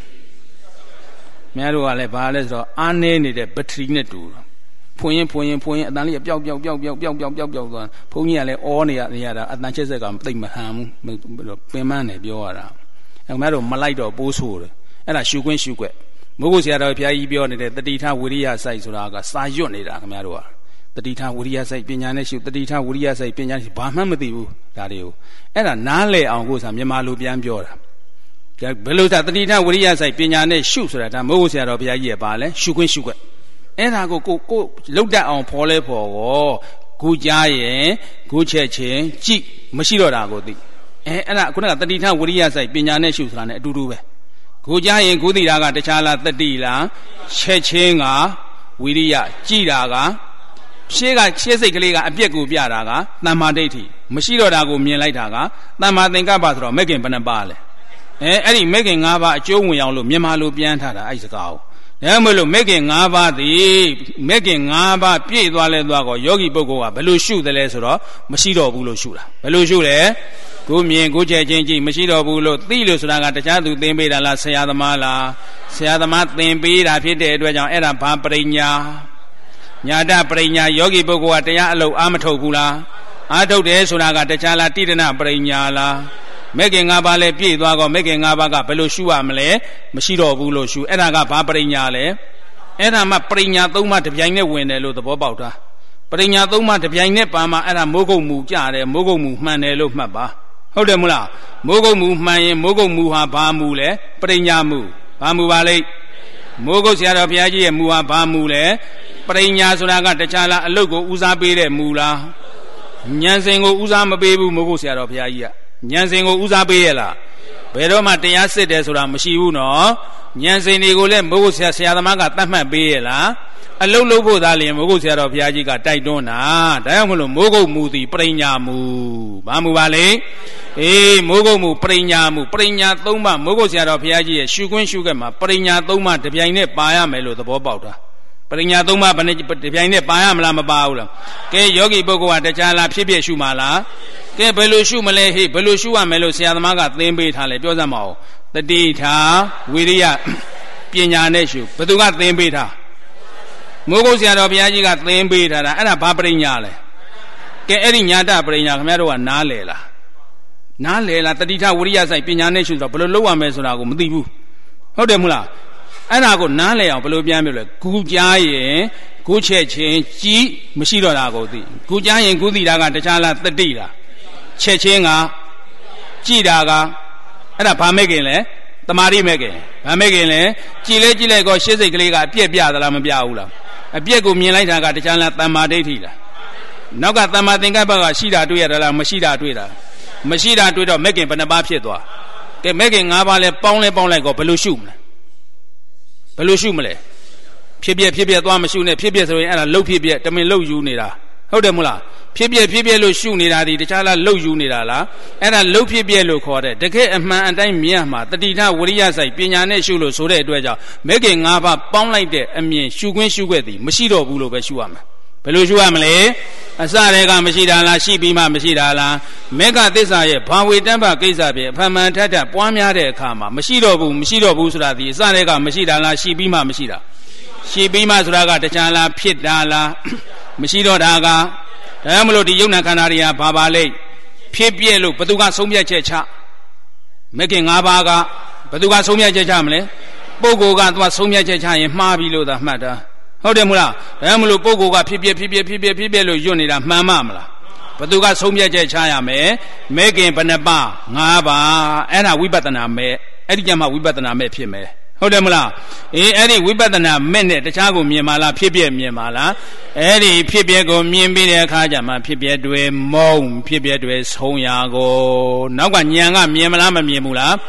များတို့ကလည်းဘာလဲဆိုတော့အားနေနေတဲ့ဘက်ထရီနဲ့တူတော့ဖွင့်ရင်အတန်လေးပျောက်သွားဘုန်းကြီးကလည်းအောနေရတာအတန်ချက်ဆက်ကတိတ်မဟန်ဘူးပင်မနဲ့ပြောရတာခင်ဗျားတို့မလိုက်တော့ပိုးဆိုးတယ်အဲ့ဒါရှုခွင်းရှုခွက်မဟုတ်ဆရာတော်ဘုရားကြီးပြောနေတဲ့တတိထဝိရိယစိုက်ဆိုတာကစာရွတ်နေတာခင်ဗျားတို့ကတတိထဝိရိယစိုက်ပညာနဲ့ရှုတတိထဝိရိယစိုက်ပညာနဲ့ဘာမှမသိဘူးဒါတွေကိုအဲ့ဒါနားလည်အောင်ကိုဆိုတာမြန်မာလိုပြန်ပြောတာဘယ်လိုသာတတိထဝိရိယစိုက်ပညာနဲ့ရှုဆိုတာဒါမဟုတ်ဆရာတော်ဘုရားကြီးရဲ့ပါလဲရှုခွင်းရှုခွက်အဲ့ဒါကိုလုတ်တတ်အောင်ဖော်လဲဖော်ကိုကိုကြားရင်ကိုချက်ချင်းကြည့်မရှိတော့တာကိုသိအဲ့ဒါခုနကတတိထဝိရိယစိုက်ပညာနဲ့ရှုဆိုတာ ਨੇ အတူတူပဲကိုကြားရင်ကိုသိတာကတခြားလားတတိလားချက်ချင်းကဝိရိယကြည်တာကရှေ့စိတ်ကလေးကအပြက်ကိုပြတာကတမ္မာဒိဋ္ဌိမရှိတော့တာကိုမြင်လိုက်တာကတမ္မာသင်္ကပ္ပဆိုတော့မဲ့ခင်ဘယ်နှပါလဲအဲ့ဒီမဲ့ခင်၅ပါးအကျိုးဝင်အောင်လို့မြန်မာလိုပြန်ထားတာအဲ့ဒီစကားကိုဒါမှမဟုတ်မဲ့ခင်၅ပါးသည်မဲ့ခင်၅ပါးပြည့်သွားလဲသွားကောယောဂီပုဂ္ဂိုလ်ကဘယ်လိုရှုသလဲဆိုတော့မရှိတော့ဘူးလို့ရှုတာဘယ်လိုရှုလဲကိုမြင်ကိုချက်ချင်းကြည့်မရှိတော့ဘူးလို့သိလို့ဆိုတာကတခြားသူသင်ပေးတာလားဆရာသမားလားဆရာသမားသင်ပေးတာဖြစ်တဲ့အတွက်ကြောင့်အဲ့ဒါဘာပရိညာညာတပရိညာယောဂီပုဂ္ဂိုလ်ကတရားအလုပ်အားမထုတ်ဘူးလားအားထုတ်တယ်ဆိုတာကတခြားလားတိရဏပရိညာလားမဲ့ခင်၅ပါးလဲပြည့်သွားကောမဲ့ခင်၅ပါးကဘယ်လိုရှုရမလဲမရှိတော့ဘူးလို့ရှုအဲ့ဒါကဘာပရိညာလဲအဲ့ဒါမှပရိညာ၃ပါးတပြိုင်နဲ့ဝင်တယ်လို့သဘောပေါက်တာပရိညာ၃ပါးတပြိုင်နဲ့ပါမှအဲ့ဒါမိုးကုတ်မူကြတယ်မိုးကုတ်မူမှန်တယ်လို့မှတ်ပါဟုတ်တယ်မလားမိုးကုတ်မူမှန်ရင်မိုးကုတ်မူဟာဘာမူလဲပရိညာမူဘာမူပါလိမ့်မိုးကုတ်ဆရာတော်ဘုရားကြီးရဲ့မူဟာဘာမူလဲပရိညာဆိုတာကတခြားလားအလုတ်ကိုဦးစားပေးတဲ့မူလားဉာဏ်စဉ်ကိုဦးစားမပေးဘူးမိုးကုတ်ဆရာတော်ဘုရားကြီးကဉာဏ်စဉ်ကိုဦးစားပေးရလားဘယ်တော့မှတရားစစ်တယ်ဆိုတာမရှိဘူးနော်ဉာဏ်စဉ်တွေကိုလည်းမိုးကုတ်ဆရာသမားကသတ်မှတ်ပေးရလားအလုတ်လုပ်ဖို့သာလျှင်မိုးကုတ်ဆရာတော်ဘုရားကြီးကတိုက်တွန်းတာဒါကြောင့်မလို့မိုးကုတ်မူသည်ပရိညာမူဘာမူပါလဲမိုးကုတ်မူပရိညာမူပရိညာ၃ပါးမိုးကုတ်ဆရာတော်ဘုရားကြီးရဲ့ရှုခွင်းရှုခဲ့မှာပရိညာ၃ပါးတပြိုင်နဲ့ပါရမယ်လို့သဘောပေါက်တာပရိညာ၃ပါးဘယ်နဲ့တပြိုင်နဲ့ပါရမလားမပါဘူးလားကဲယောဂီပုဂ္ဂိုလ်ကတခြားလားဖြစ်ဖြစ်ရှုမှာလားကဲဘယ်လိုရှုမလဲဟေ့ဘယ်လိုရှုရမယ်လို့ဆရာသမားကသင်ပေးထားလဲပြောစမ်းမအောင်တတိထားဝိရိယပညာနဲ့ရှုဘယ်သူကသင်ပေးထားမိုးကုတ်ဆရာတော်ဘုရားကြီးကသင်ပေးထားတာအဲ့ဒါဘာပရိညာလဲကဲအဲ့ဒီညာတပရိညာခင်ဗျားတို့ကနားလည်လားတတိထဝိရိယဆိုင်ပညာနဲ့ရှုတော့ဘယ်လိုလုပ်ရမယ်ဆိုတာကိုမသိဘူးဟုတ်တယ်မလားအဲ့ဒါကိုနားလည်အောင်ဘယ်လိုပြန်ပြောလဲဂူကြားရင်ဂူချက်ချင်းကြည်မရှိတော့တာကိုသိဂူကြားရင်ဂူသိတာကတခြားလားတတိလားချက်ချင်းကကြည်တာကအဲ့ဒါဘာမဲ့ခင်လဲတမာရိမဲ့ခင်ဘာမဲ့ခင်လဲကြည်လိုက်ကောရှေ့စိတ်ကလေးကအပြက်ပြသလားမပြဘူးလားအပြက်ကိုမြင်လိုက်တာကတခြားလားတမ္မာဒိဋ္ဌိလားနောက်ကတမ္မာသင်္ကပ္ပကရှိတာတွေ့ရတာလားမရှိတာတွေ့တာမရှိတာတွေ့တော့မဲ့ခင်ဘယ်နှပါးဖြစ်သွားကဲမဲ့ခင်၅ပါးလဲပေါင်းလိုက်ကောဘယ်လိုရှုမလဲဘယ်လိုရှုမလဲဖြစ်ပြသွားမရှုနဲ့ဖြစ်ပြဆိုရင်အဲ့ဒါလှုပ်ဖြစ်ပြတမင်လှုပ်ယူနေတာဟုတ်တယ်မလားဖြစ်ပြလို့ရှုနေတာဒီတခြားလားလှုပ်ယူနေတာလားအဲ့ဒါလှုပ်ဖြစ်ပြလို့ခေါ်တဲ့တကယ်အမှန်အတိုင်းမြင်မှာတတိထဝရိယဆိုင်ပညာနဲ့ရှုလို့ဆိုတဲ့အတွက်ကြောင့်မဲ့ခင်၅ပါးပေါင်းလိုက်တဲ့အမြင်ရှုခွင့်ရှုခွက်သည်မရှိတော့ဘူးလို့ပဲရှုရမှာဘယ်လိုရှုရမလဲအစတွေကမရှိတာလားရှိပြီးမှမရှိတာလားမေဃသစ္စာရဲ့ဘာဝေတ္တပကိစ္စဖြင့်အဖမှန်ထထပွားများတဲ့အခါမှာမရှိတော့ဘူးဆိုတာဒီအစတွေကမရှိတာလားရှိပြီးမှမရှိတာရှိပြီးမှဆိုတာကတခြားလားဖြစ်တာလားမရှိတော့တာကဒါမှမလို့ဒီယုံနာခန္ဓာတွေကဘာပါလိမ့်ဖြစ်ပြလို့ဘသူကဆုံးဖြတ်ချက်ချမေခင်၅ပါးကဘသူကဆုံးဖြတ်ချက်ချမလဲပုဂ္ဂိုလ်ကသူကဆုံးဖြတ်ချက်ချရင်မှားပြီလို့သာမှတ်တာဟုတ်တယ်မလားဒါမှမလို့ပုဂ္ဂိုလ်ကဖြစ်ပြလို့ယွတ်နေတာမှန်မလားဘသူကဆုံးဖြတ်ချက်ချရမယ်မေခင်ဘယ်နှပါ၅ပါးအဲ့ဒါဝိပဿနာမဲ့အဲ့ဒီကြမှာဝိပဿနာမဲ့ဖြစ်မယ်ဟုတ်တယ်မလားအဲ့ဒီဝိပဿနာမဲ့နဲ့တခြားကိုမြင်ပါလားဖြစ်ပြမြင်ပါလားအဲ့ဒီဖြစ်ပြကိုမြင်ပြီးတဲ့အခါကျမှဖြစ်ပြတွေမုံဖြစ်ပြတွေဆုံးရာကိုနောက်ကဉာဏ်ကမြင်မလားမမြင်ဘူးလား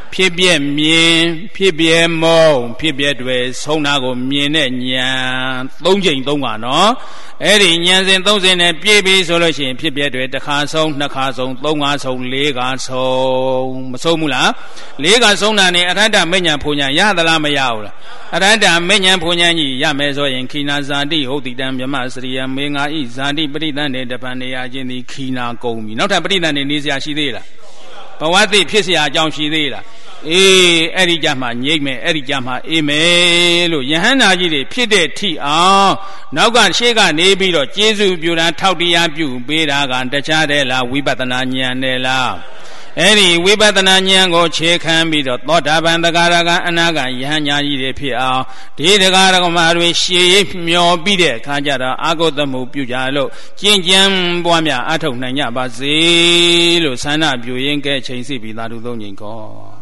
ဖြစ်ပြက်မြင်ဖြစ်ပြက်မုံဖြစ်ပြက်တွေဆုံးတာကိုမြင်တဲ့ဉာဏ်၃ချိန်၃ခါနော်အဲ့ဒီဉာဏ်စဉ်30နဲ့ပြည့်ပြီဆိုလို့ရှိရင်ဖြစ်ပြက်တွေတစ်ခါဆုံးနှစ်ခါဆုံးသုံးခါဆုံးလေးခါဆုံးမဆုံးဘူးလားလေးခါဆုံးတာနဲ့အရဟတမဉ္ဇဉ်ဖွဉ္ဇဉ်ရသလားမရဘူးလားအရဟတမဉ္ဇဉ်ဖွဉ္ဇဉ်ကြီးရမယ်ဆိုရင်ခိနာဇာတိဟုတ်တိတံမြမစရိယမေငါဤဇာတိပရိသန္တေတပံနေရာချင်းသည်ခိနာကုန်ပြီနောက်ထပ်ပရိသန္တေနေစရာရှိသေးလားဘဝတိဖြစ်เสียအကြောင်းရှိသေးလားအေးအဲ့ဒီကြမှာငြိမ့်မယ်အဲ့ဒီကြမှာအေးမယ်လို့ယဟန္တာကြီးတွေဖြစ်တဲ့ထိအောင်နောက်ကရှေ့ကနေပြီးတော့ကျေးဇူးပြုတာထောက်တရားပြုပေးတာကတခြားတဲ့လားဝိပဿနာဉာဏ်နဲ့လားအဲ့ဒီဝိပဿနာဉာဏ်ကိုခြေခံပြီးတော့သောတာပန်တဂရကအနာဂံယဟန်ညာကြီးတွေဖြစ်အောင်ဒီတဂရကမတွေရှေးမျောပြီးတဲ့အခါကျတော့အာဂုတမှုပြုကြလို့ကျင့်ကြံပွားများအထောက်နိုင်ကြပါစေလို့ဆန္ဒပြုရင်းကဲချိန်စီပြီးသာဓုသုံးငိမ်ကော